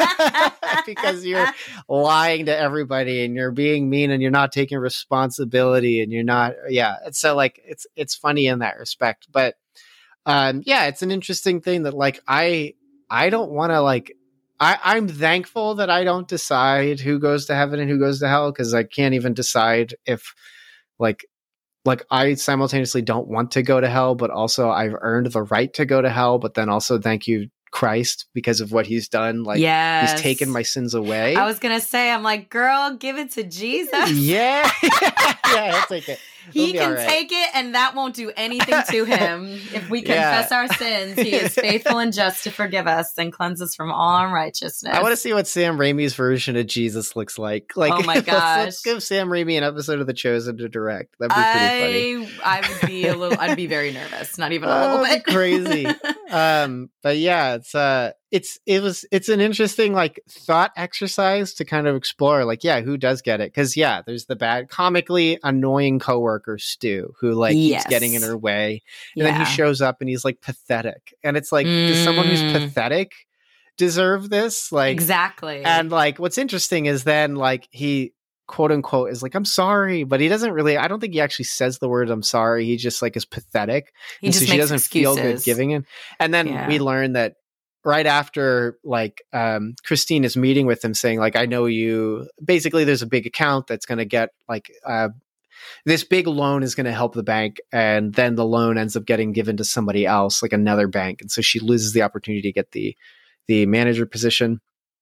Speaker 1: Because you're lying to everybody and you're being mean and you're not taking responsibility and you're not, yeah. And so like it's it's funny in that respect. But um yeah, it's an interesting thing that like I I don't want to like I, I'm thankful that I don't decide who goes to heaven and who goes to hell, because I can't even decide if like like I simultaneously don't want to go to hell, but also I've earned the right to go to hell. But then also thank you, Christ, because of what he's done. Like
Speaker 2: Yes.
Speaker 1: he's taken my sins away.
Speaker 2: I was gonna say, I'm like, girl, give it to Jesus.
Speaker 1: yeah. yeah, I'll take it. It'll
Speaker 2: He
Speaker 1: be
Speaker 2: can
Speaker 1: all right.
Speaker 2: take it, and that won't do anything to him. If we
Speaker 1: Yeah.
Speaker 2: confess our sins, he is faithful and just to forgive us and cleanse us from all unrighteousness.
Speaker 1: I want to see what Sam Raimi's version of Jesus looks like. Like,
Speaker 2: Oh my
Speaker 1: let's,
Speaker 2: gosh.
Speaker 1: let's give Sam Raimi an episode of The Chosen to direct. That'd be pretty funny.
Speaker 2: I I would be a little. I'd be very nervous. Not even a
Speaker 1: Oh,
Speaker 2: little
Speaker 1: that'd
Speaker 2: bit
Speaker 1: be crazy. um, but yeah, it's uh, it's it was it's an interesting like thought exercise to kind of explore. Like, yeah, who does get it? Because yeah, there's the bad, comically annoying coworker Stu who like
Speaker 2: Yes.
Speaker 1: keeps getting in her way, and
Speaker 2: Yeah.
Speaker 1: then he shows up and he's like pathetic, and it's like, does someone who's
Speaker 2: Mm.
Speaker 1: pathetic deserve this? Like,
Speaker 2: exactly.
Speaker 1: and like, what's interesting is then like he quote unquote is like, I'm sorry, but he doesn't really, I don't think he actually says the word I'm sorry. He just like is pathetic.
Speaker 2: he
Speaker 1: And
Speaker 2: just
Speaker 1: so she
Speaker 2: makes
Speaker 1: doesn't
Speaker 2: excuses.
Speaker 1: feel good giving it. And then
Speaker 2: Yeah.
Speaker 1: we learn that right after like um Christine is meeting with him saying like, I know you, basically there's a big account that's going to get like uh this big loan is going to help the bank, and then the loan ends up getting given to somebody else, like another bank, and so she loses the opportunity to get the the manager position.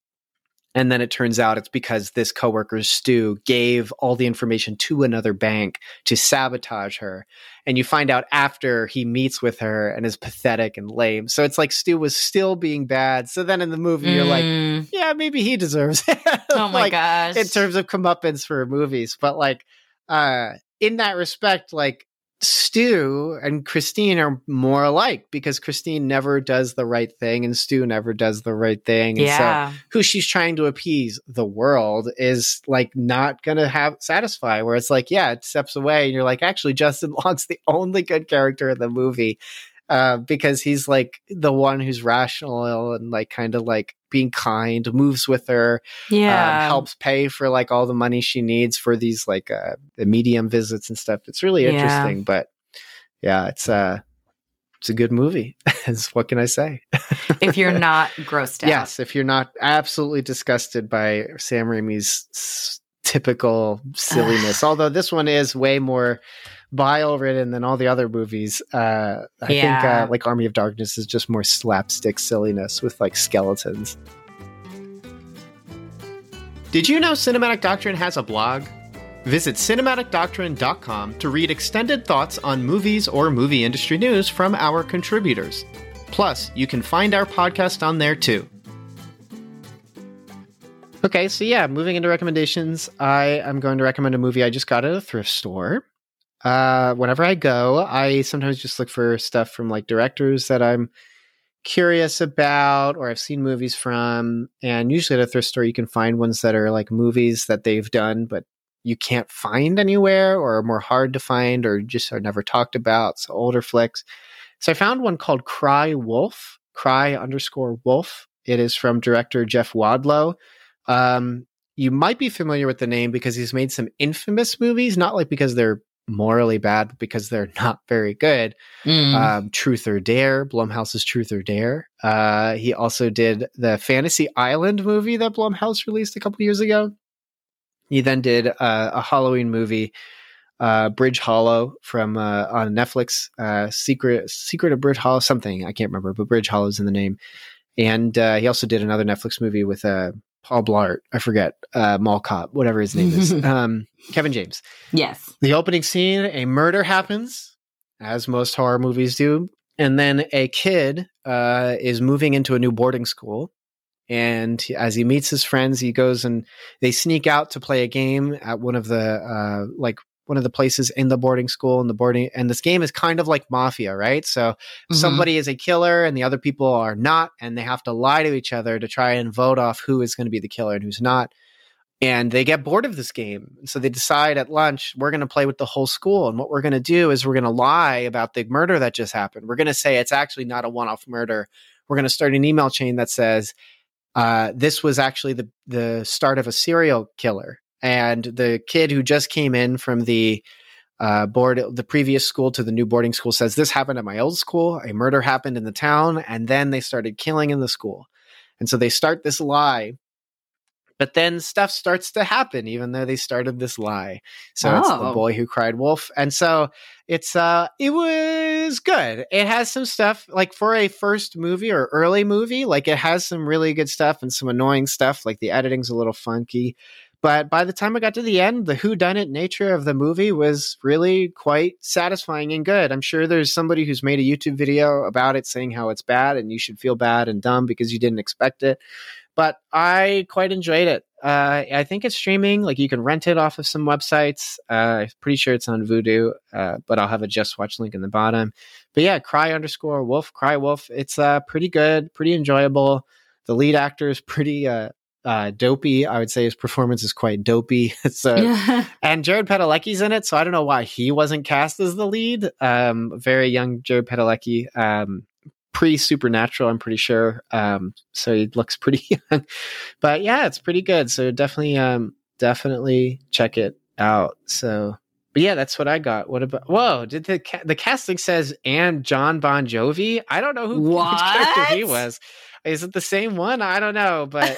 Speaker 1: And then it turns out it's because this coworker Stu gave all the information to another bank to sabotage her. And you find out after he meets with her and is pathetic and lame. So it's like Stu was still being bad. So then in the movie, you're like,
Speaker 2: Mm.
Speaker 1: yeah, maybe he deserves it.
Speaker 2: oh my
Speaker 1: Like,
Speaker 2: gosh.
Speaker 1: in terms of comeuppance for movies. But like, uh, in that respect, like Stu and Christine are more alike, because Christine never does the right thing and Stu never does the right thing. And so
Speaker 2: yeah.
Speaker 1: who she's trying to appease, the world, is like not going to have satisfy, where it's like, yeah, it steps away and you're like, actually, Justin Long's the only good character in the movie. Uh, because he's like the one who's rational and like kind of like being kind, moves with her,
Speaker 2: Yeah.
Speaker 1: um, helps pay for like all the money she needs for these like uh, the medium visits and stuff. It's really
Speaker 2: Yeah.
Speaker 1: interesting, but yeah, it's uh it's a good movie. What can I say?
Speaker 2: if you're not grossed out.
Speaker 1: Yes, if you're not absolutely disgusted by Sam Raimi's s- typical silliness, although this one is way more bile ridden than all the other movies. Uh, I
Speaker 2: Yeah.
Speaker 1: think uh, like Army of Darkness is just more slapstick silliness with like skeletons. Did you know Cinematic Doctrine has a blog? Visit cinematic doctrine dot com to read extended thoughts on movies or movie industry news from our contributors. Plus, you can find our podcast on there too. Okay, so yeah, moving into recommendations, I am going to recommend a movie I just got at a thrift store. Uh, whenever I go, I sometimes just look for stuff from like directors that I'm curious about or I've seen movies from. And usually at a thrift store, you can find ones that are like movies that they've done, but you can't find anywhere, or are more hard to find, or just are never talked about. So older flicks. So I found one called Cry Wolf, Cry underscore Wolf. It is from director Jeff Wadlow. Um, you might be familiar with the name because he's made some infamous movies, not like because they're morally bad because they're not very good.
Speaker 2: Mm.
Speaker 1: Um, Truth or Dare, Blumhouse's Truth or Dare. Uh, he also did the Fantasy Island movie that Blumhouse released a couple years ago. He then did uh, a Halloween movie, uh, Bridge Hollow from uh, on Netflix. Uh, Secret Secret of Bridge Hollow, something I can't remember, but Bridge Hollow is in the name. And uh, he also did another Netflix movie with uh, Paul Blart. I forget, uh, Mall Cop, whatever his name is. Um, Kevin James.
Speaker 2: Yes.
Speaker 1: The opening scene, a murder happens, as most horror movies do. And then a kid uh, is moving into a new boarding school. And as he meets his friends, he goes and they sneak out to play a game at one of the uh, like one of the places in the boarding school. And the boarding and this game is kind of like Mafia, right? So mm-hmm. somebody is a killer and the other people are not, and they have to lie to each other to try and vote off who is going to be the killer and who's not. And they get bored of this game. So they decide at lunch, we're going to play with the whole school. And what we're going to do is we're going to lie about the murder that just happened. We're going to say it's actually not a one-off murder. We're going to start an email chain that says, uh, this was actually the, the start of a serial killer. And the kid who just came in from the uh, board, the previous school to the new boarding school says, this happened at my old school. A murder happened in the town. And then they started killing in the school. And so they start this lie. But then stuff starts to happen, even though they started this lie. So oh. It's The Boy Who Cried Wolf. And so it's uh, it was good. It has some stuff, like for a first movie or early movie, like it has some really good stuff and some annoying stuff. Like the editing's a little funky. But by the time I got to the end, the whodunit nature of the movie was really quite satisfying and good. I'm sure there's somebody who's made a YouTube video about it saying how it's bad and you should feel bad and dumb because you didn't expect it. But I quite enjoyed it. Uh, I think it's streaming. Like you can rent it off of some websites. Uh, I'm pretty sure it's on Vudu, uh, but I'll have a Just Watch link in the bottom. But yeah, Cry underscore Wolf, Cry Wolf. It's uh, pretty good, pretty enjoyable. The lead actor is pretty uh, uh, dopey. I would say his performance is quite dopey. so, yeah. And Jared Padalecki's in it, so I don't know why he wasn't cast as the lead. Um, very young Jared Padalecki. Um, pre-Supernatural, I'm pretty sure. Um, so he looks pretty young. But yeah, it's pretty good. So definitely, um, definitely check it out. So, but yeah, that's what I got. What about? Whoa! Did the ca- the casting says and John Bon Jovi? I don't know who
Speaker 2: what?
Speaker 1: which character he was. Is it the same one? I don't know, but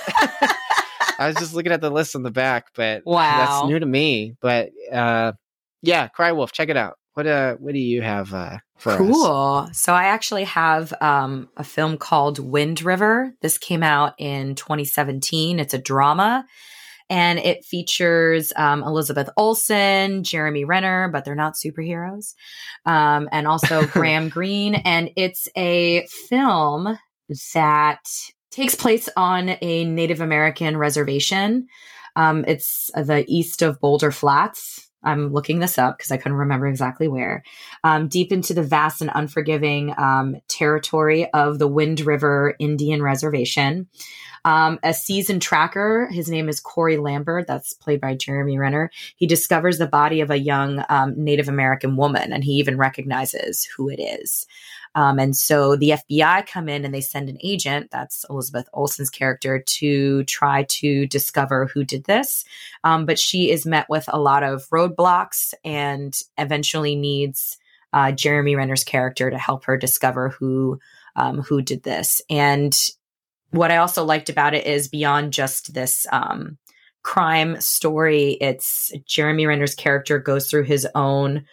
Speaker 1: I was just looking at the list on the back. But
Speaker 2: wow,
Speaker 1: that's new to me. But uh, yeah, Cry Wolf, check it out. What uh, what do you have uh, for
Speaker 2: cool.
Speaker 1: us?
Speaker 2: Cool. So I actually have um, a film called Wind River. This came out in twenty seventeen. It's a drama, and it features um, Elizabeth Olsen, Jeremy Renner, but they're not superheroes, um, and also Graham Greene. And it's a film that takes place on a Native American reservation. Um, it's the east of Boulder Flats. I'm looking this up because I couldn't remember exactly where. Um, deep into the vast and unforgiving um, territory of the Wind River Indian Reservation. Um, a seasoned tracker, his name is Corey Lambert, that's played by Jeremy Renner. He discovers the body of a young um, Native American woman, and he even recognizes who it is. Um, and so the F B I come in and they send an agent, that's Elizabeth Olsen's character, to try to discover who did this. Um, but she is met with a lot of roadblocks and eventually needs uh, Jeremy Renner's character to help her discover who um, who did this. And what I also liked about it is beyond just this um, crime story, it's Jeremy Renner's character goes through his own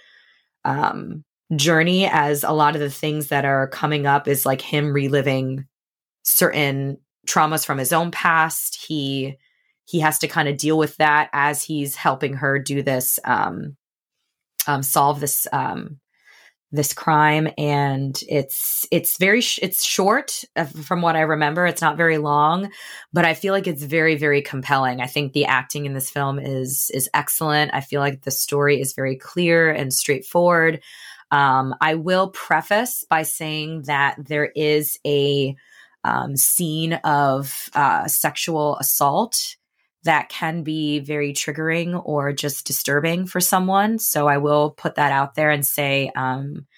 Speaker 2: um journey, as a lot of the things that are coming up is like him reliving certain traumas from his own past. He he has to kind of deal with that as he's helping her do this, um, um, solve this um, this crime. And it's it's very sh- it's short uh, from what I remember. It's not very long, but I feel like it's very very compelling. I think the acting in this film is is excellent. I feel like the story is very clear and straightforward. Um, I will preface by saying that there is a um, scene of uh, sexual assault that can be very triggering or just disturbing for someone. So I will put that out there and say um,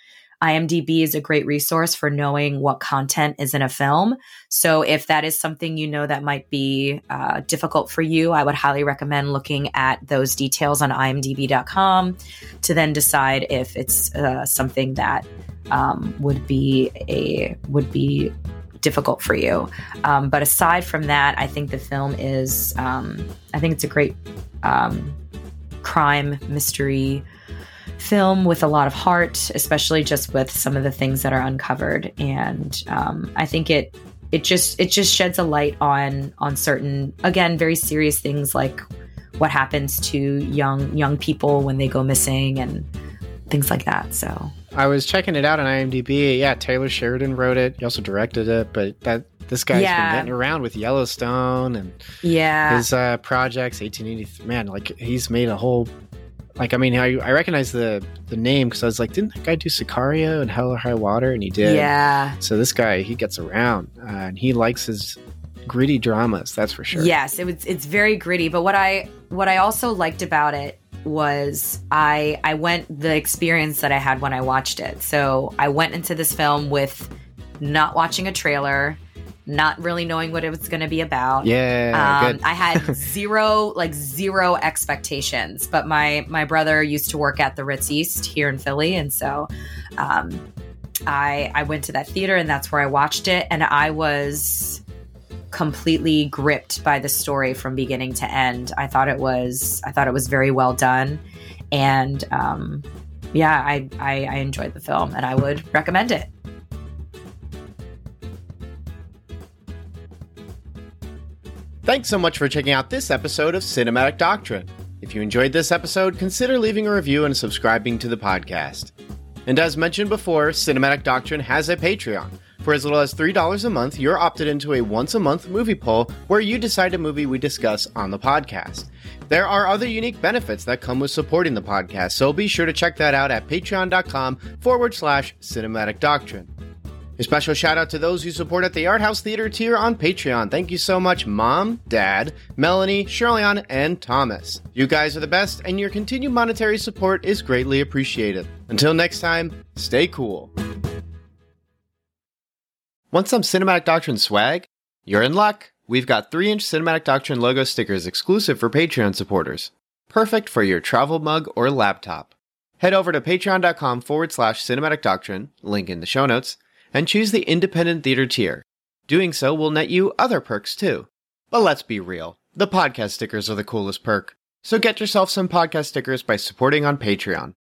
Speaker 2: IMDb is a great resource for knowing what content is in a film. So if that is something you know that might be uh, difficult for you, I would highly recommend looking at those details on I M D B dot com to then decide if it's uh, something that um, would be a would be difficult for you. Um, but aside from that, I think the film is um, I think it's a great um, crime mystery film with a lot of heart, especially just with some of the things that are uncovered. And um, I think it it just it just sheds a light on on certain, again, very serious things like what happens to young young people when they go missing and things like that. So
Speaker 1: I was checking it out on IMDb. Yeah, Taylor Sheridan wrote it. He also directed it, but that this guy's
Speaker 2: yeah.
Speaker 1: been getting around with Yellowstone and
Speaker 2: yeah
Speaker 1: his uh, projects. eighteen eighty-three, man, like he's made a whole. Like, I mean, I, I recognize the, the name because I was like, didn't that guy do Sicario and Hell or High Water? And he did.
Speaker 2: Yeah.
Speaker 1: So this guy, he gets around uh, and he likes his gritty dramas. That's for sure.
Speaker 2: Yes, it was. It's very gritty. But what I what I also liked about it was I I went the experience that I had when I watched it. So I went into this film with not watching a trailer, not really knowing what it was going to be about.
Speaker 1: Yeah,
Speaker 2: um,
Speaker 1: good.
Speaker 2: I had zero, like zero expectations. But my my brother used to work at the Ritz East here in Philly, and so um, I I went to that theater, and that's where I watched it, and I was completely gripped by the story from beginning to end. I thought it was I thought it was very well done, and um, yeah, I, I I enjoyed the film, and I would recommend it.
Speaker 1: Thanks so much for checking out this episode of Cinematic Doctrine. If you enjoyed this episode, consider leaving a review and subscribing to the podcast. And as mentioned before, Cinematic Doctrine has a Patreon. For as little as three dollars a month, you're opted into a once-a-month movie poll where you decide a movie we discuss on the podcast. There are other unique benefits that come with supporting the podcast, so be sure to check that out at patreon.com forward slash cinematic doctrine. A special shout out to those who support at the Art House Theater tier on Patreon. Thank you so much, Mom, Dad, Melanie, Shirleyan, and Thomas. You guys are the best, and your continued monetary support is greatly appreciated. Until next time, stay cool. Want some Cinematic Doctrine swag? You're in luck. We've got three inch Cinematic Doctrine logo stickers exclusive for Patreon supporters. Perfect for your travel mug or laptop. Head over to patreon.com forward slash cinematic doctrine, link in the show notes, and choose the independent theater tier. Doing so will net you other perks too. But let's be real, the podcast stickers are the coolest perk. So get yourself some podcast stickers by supporting on Patreon.